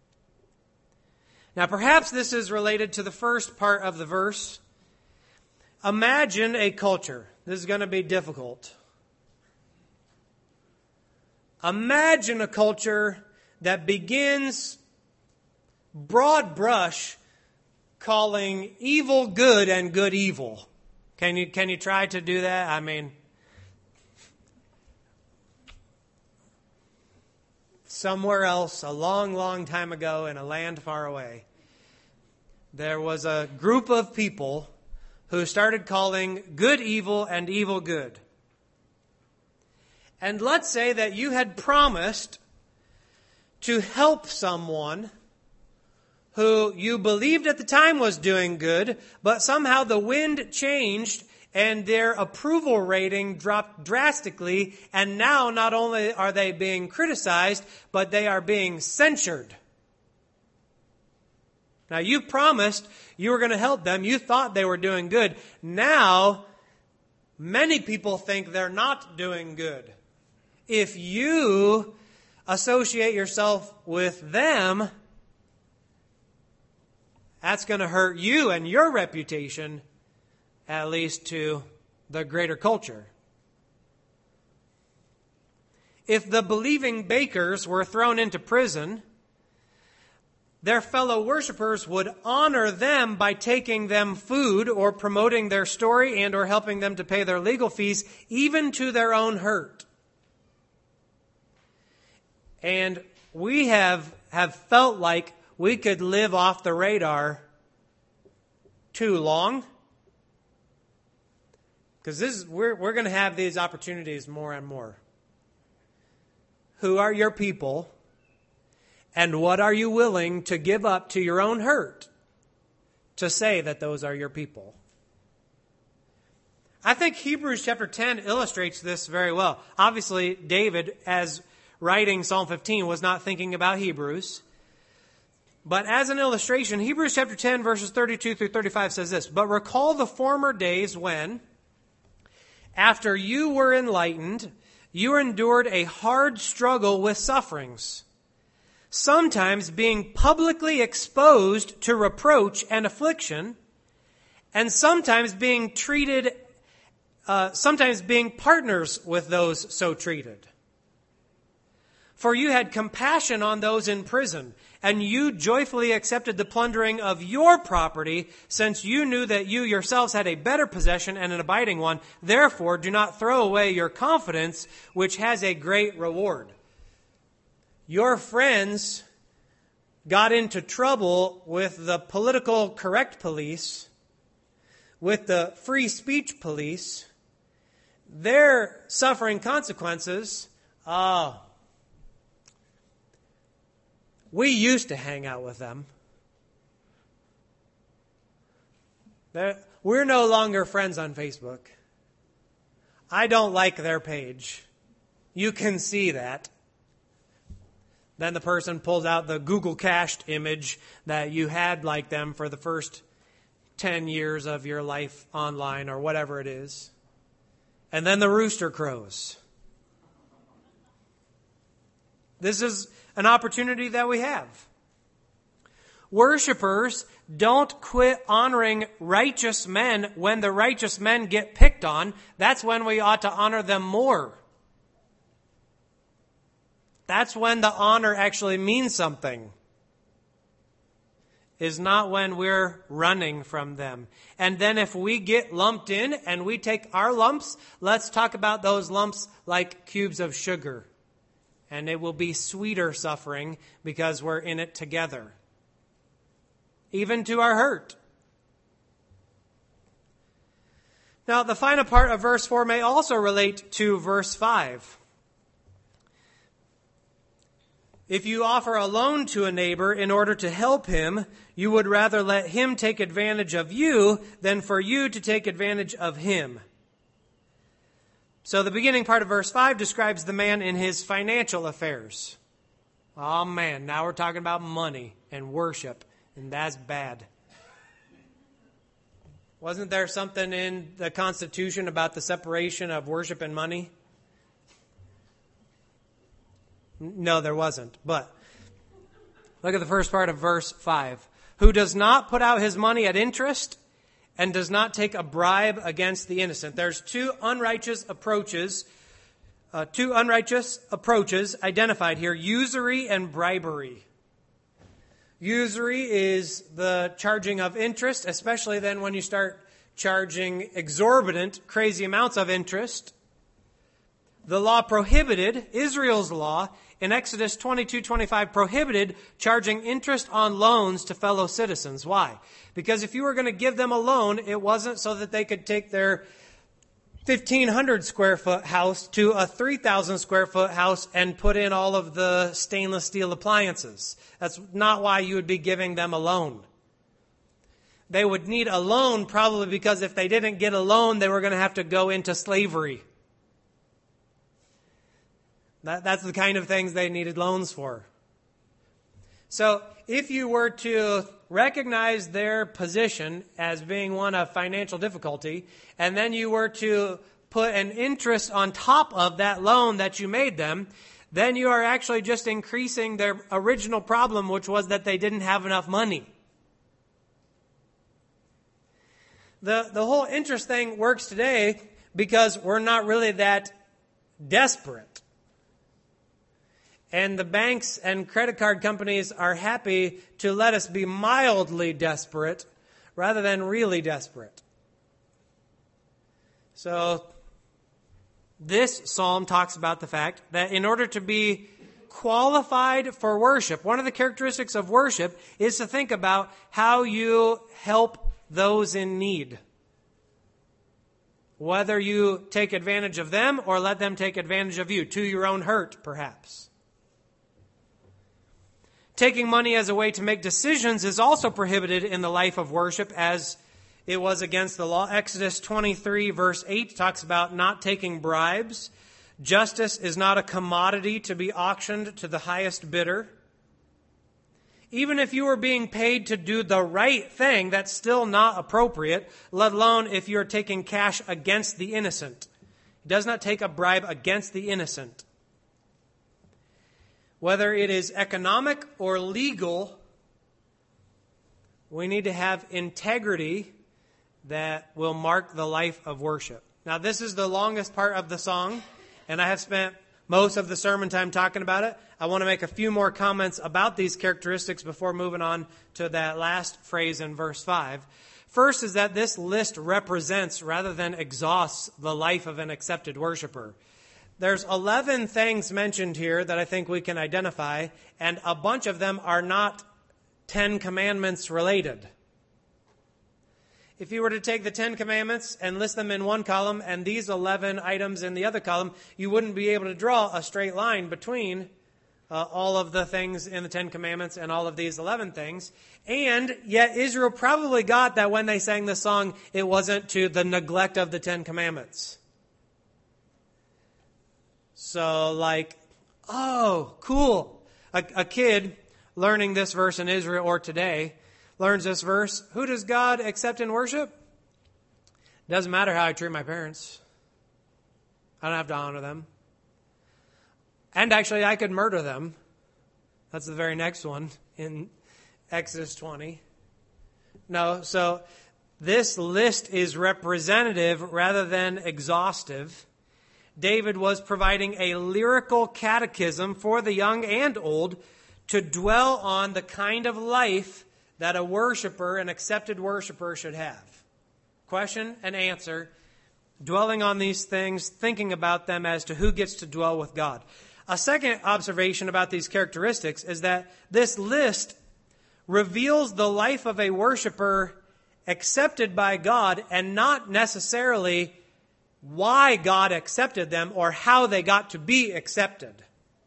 Now, perhaps this is related to the first part of the verse. Imagine a culture. This is going to be difficult. Imagine a culture that begins broad brush calling evil good and good evil. Can you, can you try to do that? I mean, somewhere else, a long, long time ago in a land far away, there was a group of people who started calling good evil and evil good. And let's say that you had promised to help someone who you believed at the time was doing good, but somehow the wind changed and their approval rating dropped drastically, and now not only are they being criticized, but they are being censured. Now, you promised you were going to help them. You thought they were doing good. Now, many people think they're not doing good. If you associate yourself with them, that's going to hurt you and your reputation, at least to the greater culture. If the believing bakers were thrown into prison, their fellow worshipers would honor them by taking them food or promoting their story and or helping them to pay their legal fees, even to their own hurt. And we have, have felt like we could live off the radar too long. Because this is, we're, we're going to have these opportunities more and more. Who are your people? And what are you willing to give up to your own hurt to say that those are your people? I think Hebrews chapter ten illustrates this very well. Obviously, David, as writing Psalm fifteen, was not thinking about Hebrews. But as an illustration, Hebrews chapter ten, verses thirty-two through thirty-five says this, "But recall the former days when, after you were enlightened, you endured a hard struggle with sufferings, sometimes being publicly exposed to reproach and affliction, and sometimes being treated, uh, sometimes being partners with those so treated. For you had compassion on those in prison, and you joyfully accepted the plundering of your property, since you knew that you yourselves had a better possession and an abiding one. Therefore, do not throw away your confidence, which has a great reward. Your friends got into trouble with the political correct police, with the free speech police. They're suffering consequences. Ah. Uh, We used to hang out with them. They're, we're no longer friends on Facebook. I don't like their page. You can see that. Then the person pulls out the Google cached image that you had like them for the first ten years of your life online or whatever it is. And then the rooster crows. This is an opportunity that we have. Worshippers don't quit honoring righteous men when the righteous men get picked on. That's when we ought to honor them more. That's when the honor actually means something. Is not when we're running from them. And then if we get lumped in and we take our lumps, let's talk about those lumps like cubes of sugar. And it will be sweeter suffering because we're in it together. Even to our hurt. Now, the final part of verse four may also relate to verse five. If you offer a loan to a neighbor in order to help him, you would rather let him take advantage of you than for you to take advantage of him. So the beginning part of verse five describes the man in his financial affairs. Oh man, now we're talking about money and worship, and that's bad. Wasn't there something in the Constitution about the separation of worship and money? No, there wasn't. But look at the first part of verse five. Who does not put out his money at interest and does not take a bribe against the innocent. There's two unrighteous approaches, uh, two unrighteous approaches identified here, usury and bribery. Usury is the charging of interest, especially then when you start charging exorbitant, crazy amounts of interest. The law prohibited, Israel's law, in Exodus twenty-two twenty-five prohibited charging interest on loans to fellow citizens. Why? Because if you were going to give them a loan, it wasn't so that they could take their fifteen hundred square foot house to a three thousand square foot house and put in all of the stainless steel appliances. That's not why you would be giving them a loan. They would need a loan probably because if they didn't get a loan, they were going to have to go into slavery. That, that's the kind of things they needed loans for. So if you were to recognize their position as being one of financial difficulty, and then you were to put an interest on top of that loan that you made them, then you are actually just increasing their original problem, which was that they didn't have enough money. The, the whole interest thing works today because we're not really that desperate. And the banks and credit card companies are happy to let us be mildly desperate rather than really desperate. So this psalm talks about the fact that in order to be qualified for worship, one of the characteristics of worship is to think about how you help those in need. Whether you take advantage of them or let them take advantage of you, to your own hurt, perhaps. Taking money as a way to make decisions is also prohibited in the life of worship as it was against the law. Exodus twenty-three verse eight talks about not taking bribes. Justice is not a commodity to be auctioned to the highest bidder. Even if you are being paid to do the right thing, that's still not appropriate, let alone if you're taking cash against the innocent. He does not take a bribe against the innocent. Whether it is economic or legal, we need to have integrity that will mark the life of worship. Now, this is the longest part of the song, and I have spent most of the sermon time talking about it. I want to make a few more comments about these characteristics before moving on to that last phrase in verse five. First is that this list represents rather than exhausts the life of an accepted worshiper. There's eleven things mentioned here that I think we can identify, and a bunch of them are not Ten Commandments related. If you were to take the Ten Commandments and list them in one column and these eleven items in the other column, you wouldn't be able to draw a straight line between uh, all of the things in the Ten Commandments and all of these eleven things. And yet Israel probably got that when they sang this song, it wasn't to the neglect of the Ten Commandments. So like, oh, cool. A, a kid learning this verse in Israel or today learns this verse. Who does God accept in worship? Doesn't matter how I treat my parents. I don't have to honor them. And actually, I could murder them. That's the very next one in Exodus twenty. No, so this list is representative rather than exhaustive. David was providing a lyrical catechism for the young and old to dwell on the kind of life that a worshiper, an accepted worshiper, should have. Question and answer, dwelling on these things, thinking about them as to who gets to dwell with God. A second observation about these characteristics is that this list reveals the life of a worshiper accepted by God and not necessarily why God accepted them or how they got to be accepted.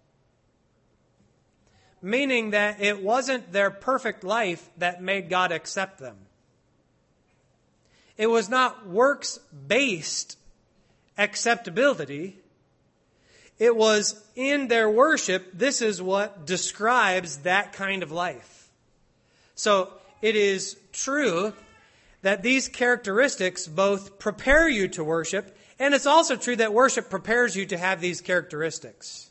Meaning that it wasn't their perfect life that made God accept them. It was not works-based acceptability. It was in their worship, this is what describes that kind of life. So it is true that these characteristics both prepare you to worship, and it's also true that worship prepares you to have these characteristics.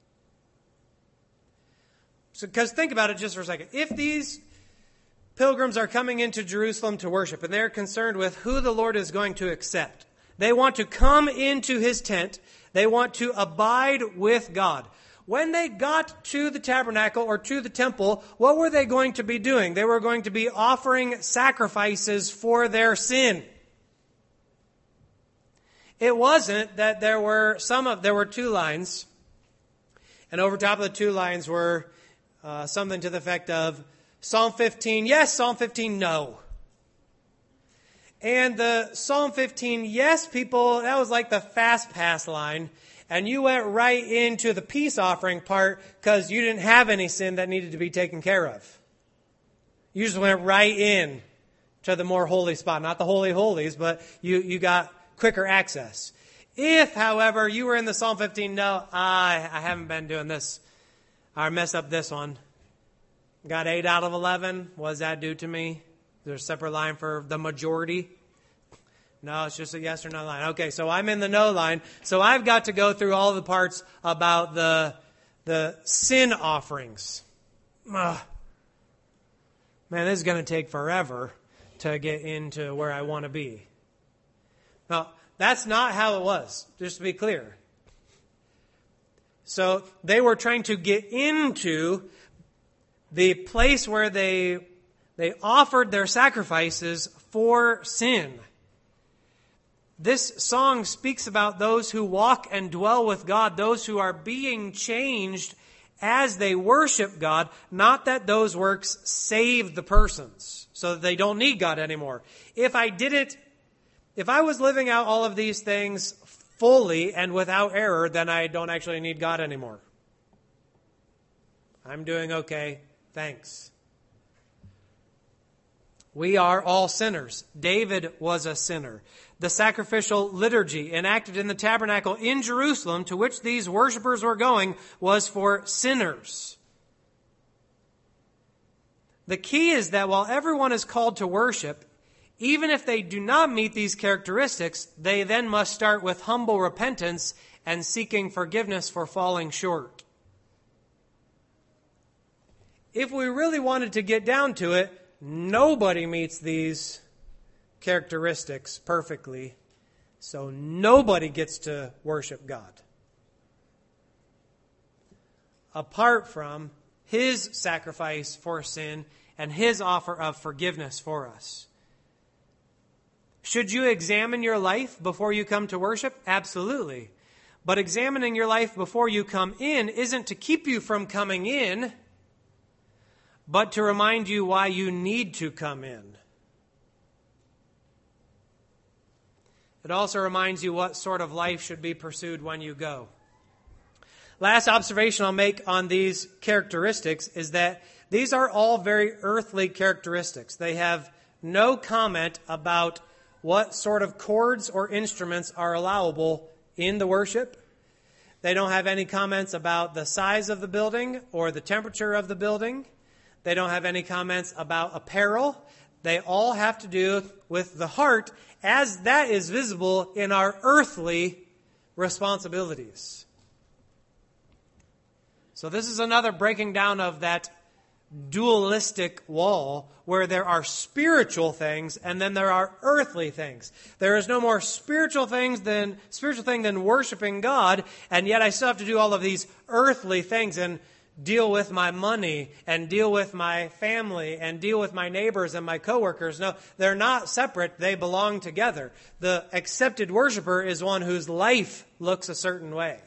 So, because think about it just for a second. If these pilgrims are coming into Jerusalem to worship, and they're concerned with who the Lord is going to accept, they want to come into his tent, they want to abide with God. When they got to the tabernacle or to the temple, what were they going to be doing? They were going to be offering sacrifices for their sin. It wasn't that there were some of, there were two lines, and over top of the two lines were uh, something to the effect of Psalm fifteen, yes, Psalm fifteen, no. And the Psalm fifteen, yes, people, that was like the fast pass line. And you went right into the peace offering part because you didn't have any sin that needed to be taken care of. You just went right in to the more holy spot. Not the holy holies, but you, you got quicker access. If, however, you were in the Psalm fifteen, no, I, I haven't been doing this. I messed up this one. Got eight out of eleven. What does that do to me? There's a separate line for the majority. No, it's just a yes or no line. Okay, so I'm in the no line. So I've got to go through all the parts about the, the sin offerings. Ugh. Man, this is going to take forever to get into where I want to be. Now, that's not how it was, just to be clear. So they were trying to get into the place where they, they offered their sacrifices for sin. This song speaks about those who walk and dwell with God, those who are being changed as they worship God, not that those works save the persons so that they don't need God anymore. If I did it, if I was living out all of these things fully and without error, then I don't actually need God anymore. I'm doing okay. Thanks. We are all sinners. David was a sinner. The sacrificial liturgy enacted in the tabernacle in Jerusalem to which these worshipers were going was for sinners. The key is that while everyone is called to worship, even if they do not meet these characteristics, they then must start with humble repentance and seeking forgiveness for falling short. If we really wanted to get down to it, nobody meets these characteristics perfectly, so nobody gets to worship God. apart from his sacrifice for sin and his offer of forgiveness for us. Should you examine your life before you come to worship? Absolutely. But examining your life before you come in isn't to keep you from coming in, but to remind you why you need to come in. It also reminds you what sort of life should be pursued when you go. Last observation I'll make on these characteristics is that these are all very earthly characteristics. They have no comment about what sort of chords or instruments are allowable in the worship. They don't have any comments about the size of the building or the temperature of the building. They don't have any comments about apparel. They all have to do with the heart as that is visible in our earthly responsibilities. So this is another breaking down of that dualistic wall where there are spiritual things and then there are earthly things. There is no more spiritual things than spiritual thing than worshiping God, and yet I still have to do all of these earthly things and deal with my money and deal with my family and deal with my neighbors and my coworkers. No, they're not separate. They belong together. The accepted worshiper is one whose life looks a certain way.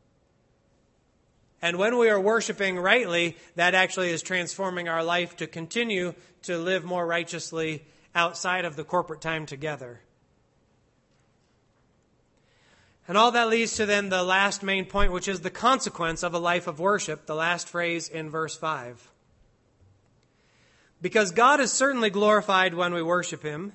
And when we are worshiping rightly, that actually is transforming our life to continue to live more righteously outside of the corporate time together. And all that leads to then the last main point, which is the consequence of a life of worship, the last phrase in verse five. Because God is certainly glorified when we worship Him,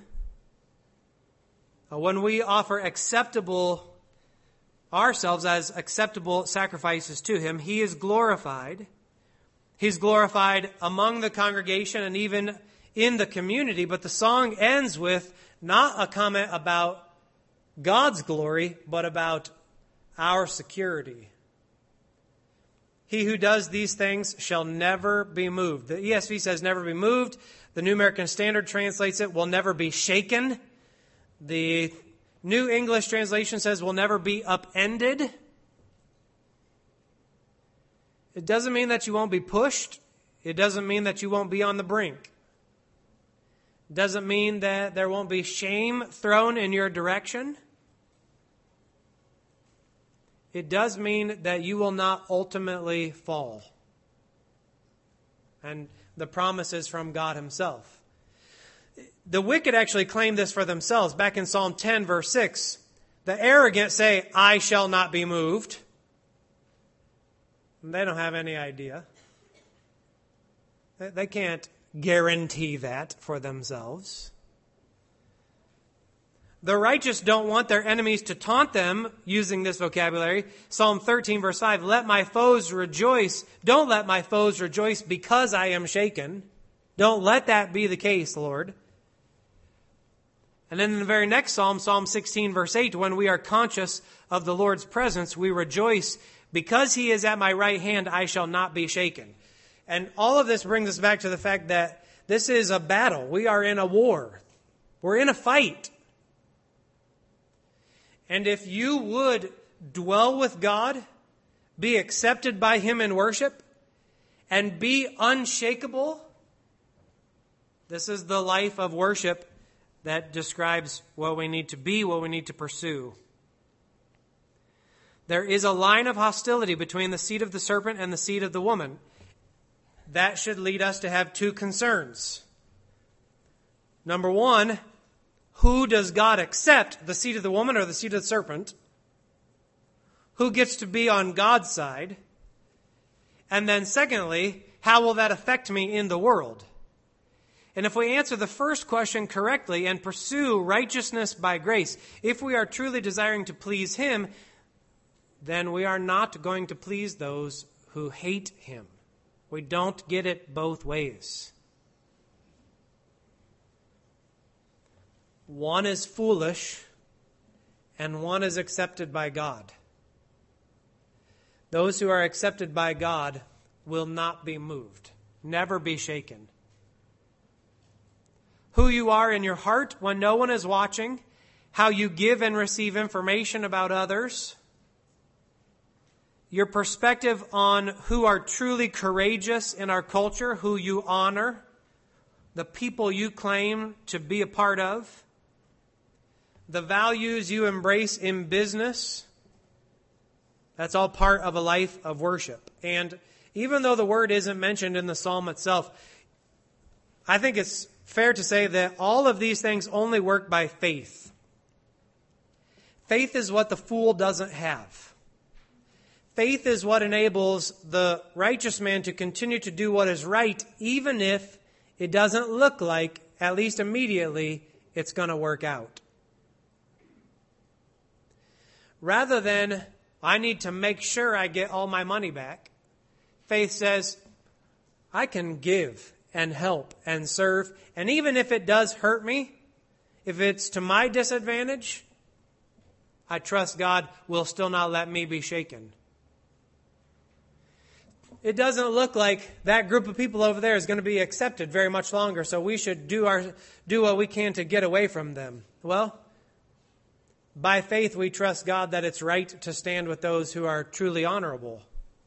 when we offer acceptable ourselves as acceptable sacrifices to Him, He is glorified. He's glorified among the congregation and even in the community. But the song ends with not a comment about God's glory, but about our security. He who does these things shall never be moved. The E S V says never be moved. The New American Standard translates it will never be shaken. The New English translation says will never be upended. It doesn't mean that you won't be pushed. It doesn't mean that you won't be on the brink. It doesn't mean that there won't be shame thrown in your direction. It does mean that you will not ultimately fall. And the promise is from God Himself. The wicked actually claim this for themselves. Back in Psalm ten, verse six, the arrogant say, I shall not be moved. And they don't have any idea. They can't guarantee that for themselves. The righteous don't want their enemies to taunt them using this vocabulary. Psalm thirteen, verse five, let my foes rejoice. Don't let my foes rejoice because I am shaken. Don't let that be the case, Lord. And then in the very next psalm, Psalm sixteen, verse eight, when we are conscious of the Lord's presence, we rejoice. Because He is at my right hand, I shall not be shaken. And all of this brings us back to the fact that this is a battle. We are in a war. We're in a fight. And if you would dwell with God, be accepted by Him in worship, and be unshakable, this is the life of worship that describes what we need to be, what we need to pursue. There is a line of hostility between the seed of the serpent and the seed of the woman. That should lead us to have two concerns. Number one, who does God accept, the seed of the woman or the seed of the serpent? Who gets to be on God's side? And then secondly, how will that affect me in the world? And if we answer the first question correctly and pursue righteousness by grace, if we are truly desiring to please Him, then we are not going to please those who hate Him. We don't get it both ways. One is foolish and one is accepted by God. Those who are accepted by God will not be moved, never be shaken. Who you are in your heart when no one is watching, how you give and receive information about others, your perspective on who are truly courageous in our culture, who you honor, the people you claim to be a part of, the values you embrace in business. That's all part of a life of worship. And even though the word isn't mentioned in the psalm itself, I think it's fair to say that all of these things only work by faith. Faith is what the fool doesn't have. Faith is what enables the righteous man to continue to do what is right, even if it doesn't look like, at least immediately, it's going to work out. Rather than, I need to make sure I get all my money back, faith says, I can give and help and serve, and even if it does hurt me, if it's to my disadvantage, I trust God will still not let me be shaken. It doesn't look like that group of people over there is going to be accepted very much longer, so we should do our do what we can to get away from them. Well, by faith we trust God that it's right to stand with those who are truly honorable.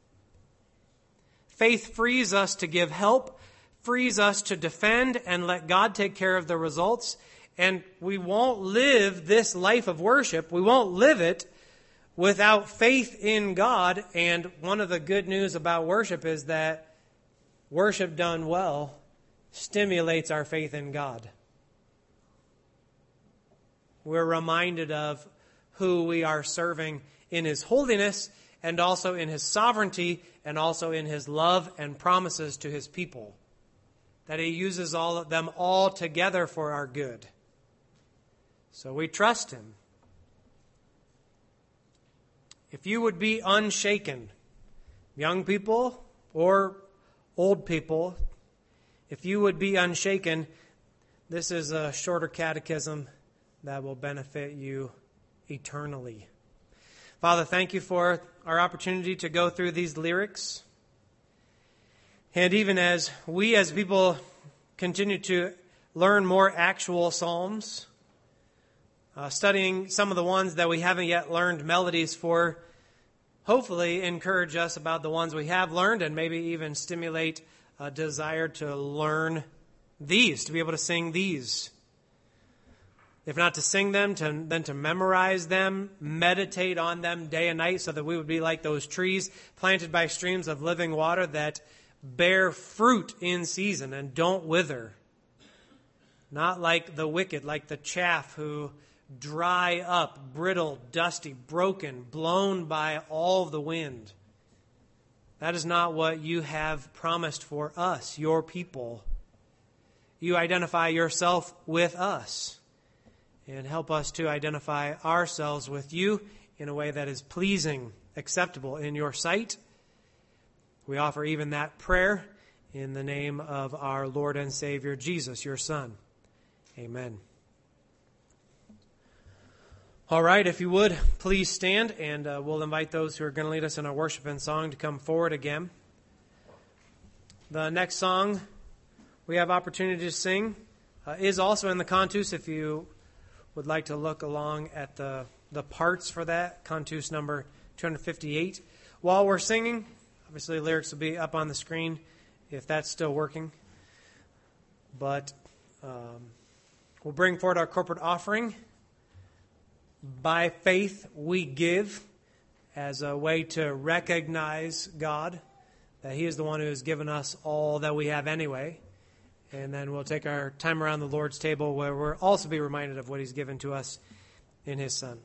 Faith frees us to give help, frees us to defend and let God take care of the results, and we won't live this life of worship, we won't live it without faith in God. And one of the good news about worship is that worship done well stimulates our faith in God. We're reminded of who we are serving in His holiness and also in His sovereignty and also in His love and promises to His people. That He uses all of them all together for our good. So we trust Him. If you would be unshaken, young people or old people, if you would be unshaken, this is a shorter catechism that will benefit you eternally. Father, thank you for our opportunity to go through these lyrics. And even as we as people continue to learn more actual psalms, Uh, studying some of the ones that we haven't yet learned melodies for, hopefully encourage us about the ones we have learned and maybe even stimulate a desire to learn these, to be able to sing these. If not to sing them, to, then to memorize them, meditate on them day and night so that we would be like those trees planted by streams of living water that bear fruit in season and don't wither. Not like the wicked, like the chaff who dry up, brittle, dusty, broken, blown by all the wind. That is not what you have promised for us, your people. You identify yourself with us and help us to identify ourselves with you in a way that is pleasing, acceptable in your sight. We offer even that prayer in the name of our Lord and Savior, Jesus, your Son. Amen. All right, if you would, please stand, and uh, we'll invite those who are going to lead us in our worship and song to come forward again. The next song we have opportunity to sing uh, is also in the Cantus, if you would like to look along at the, the parts for that, Cantus number two fifty-eight. While we're singing, obviously lyrics will be up on the screen if that's still working. But um, we'll bring forward our corporate offering. By faith we give as a way to recognize God, that He is the one who has given us all that we have anyway. And then we'll take our time around the Lord's table where we'll also be reminded of what He's given to us in His Son.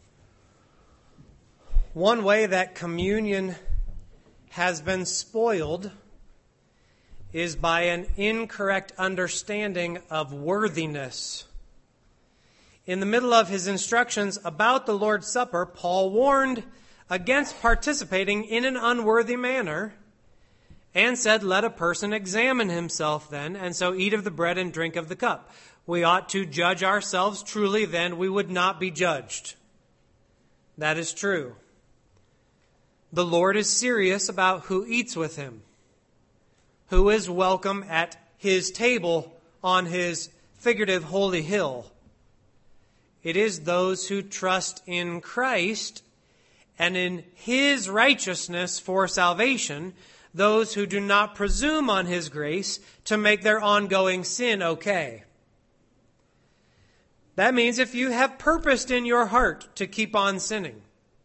One way that communion has been spoiled is by an incorrect understanding of worthiness. In the middle of his instructions about the Lord's Supper, Paul warned against participating in an unworthy manner and said, let a person examine himself then, and so eat of the bread and drink of the cup. We ought to judge ourselves truly, then we would not be judged. That is true. The Lord is serious about who eats with Him, who is welcome at His table on His figurative holy hill. It is those who trust in Christ and in his righteousness for salvation those who do not presume on his grace to make their ongoing sin okay. That means if you have purposed in your heart to keep on sinning,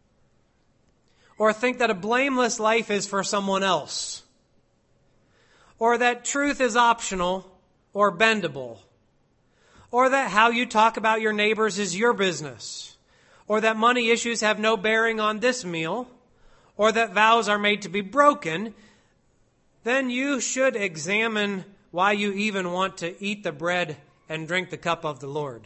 or think that a blameless life is for someone else, or that truth is optional or bendable, or that how you talk about your neighbors is your business, or that money issues have no bearing on this meal, or that vows are made to be broken, then you should examine why you even want to eat the bread and drink the cup of the Lord.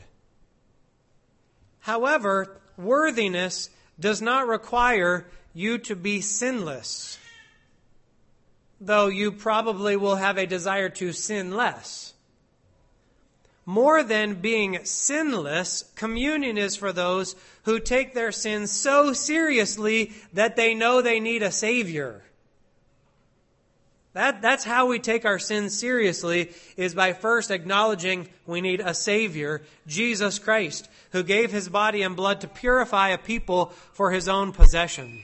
However, worthiness does not require you to be sinless, though you probably will have a desire to sin less. More than being sinless, communion is for those who take their sins so seriously that they know they need a Savior. That, that's how we take our sins seriously, is by first acknowledging we need a Savior, Jesus Christ, who gave his body and blood to purify a people for his own possession.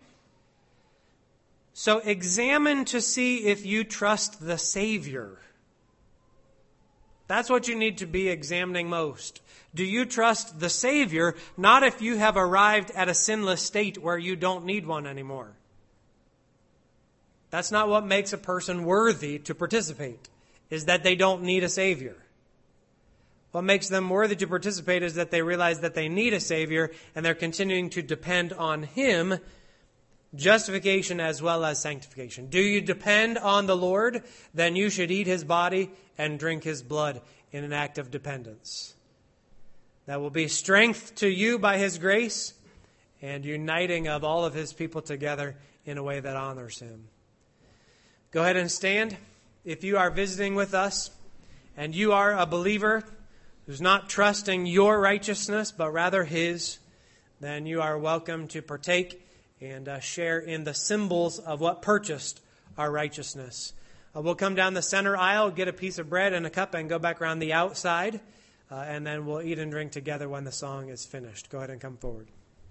So examine to see if you trust the Savior. That's what you need to be examining most. Do you trust the Savior, not if you have arrived at a sinless state where you don't need one anymore? That's not what makes a person worthy to participate, is that they don't need a Savior. What makes them worthy to participate is that they realize that they need a Savior and they're continuing to depend on him, justification as well as sanctification. Do you depend on the Lord? Then you should eat his body and drink his blood in an act of dependence. That will be strength to you by his grace and uniting of all of his people together in a way that honors him. Go ahead and stand. If you are visiting with us and you are a believer who's not trusting your righteousness but rather his, then you are welcome to partake and uh, share in the symbols of what purchased our righteousness. Uh, we'll come down the center aisle, get a piece of bread and a cup, and go back around the outside, uh, and then we'll eat and drink together when the song is finished. Go ahead and come forward.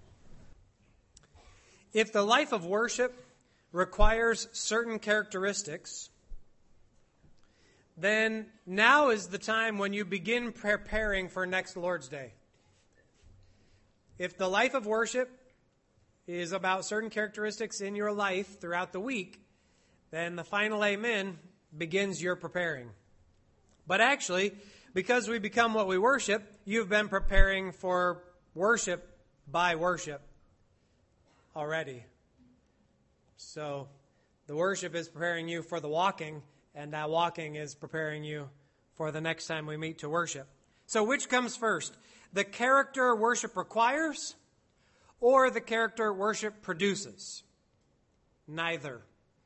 If the life of worship requires certain characteristics, then now is the time when you begin preparing for next Lord's Day. If the life of worship is about certain characteristics in your life throughout the week, then the final amen begins your preparing. But actually, because we become what we worship, you've been preparing for worship by worship already. So the worship is preparing you for the walking, and that walking is preparing you for the next time we meet to worship. So which comes first? The character worship requires, or the character worship produces? Neither.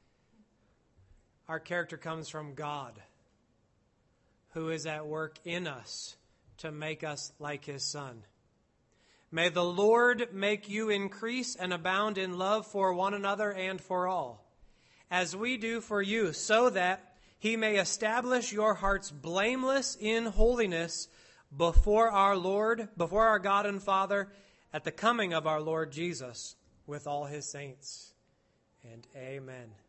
Our character comes from God, who is at work in us to make us like his Son. May the Lord make you increase and abound in love for one another and for all, as we do for you, so that he may establish your hearts blameless in holiness before our Lord, before our God and Father, at the coming of our Lord Jesus with all his saints. And amen.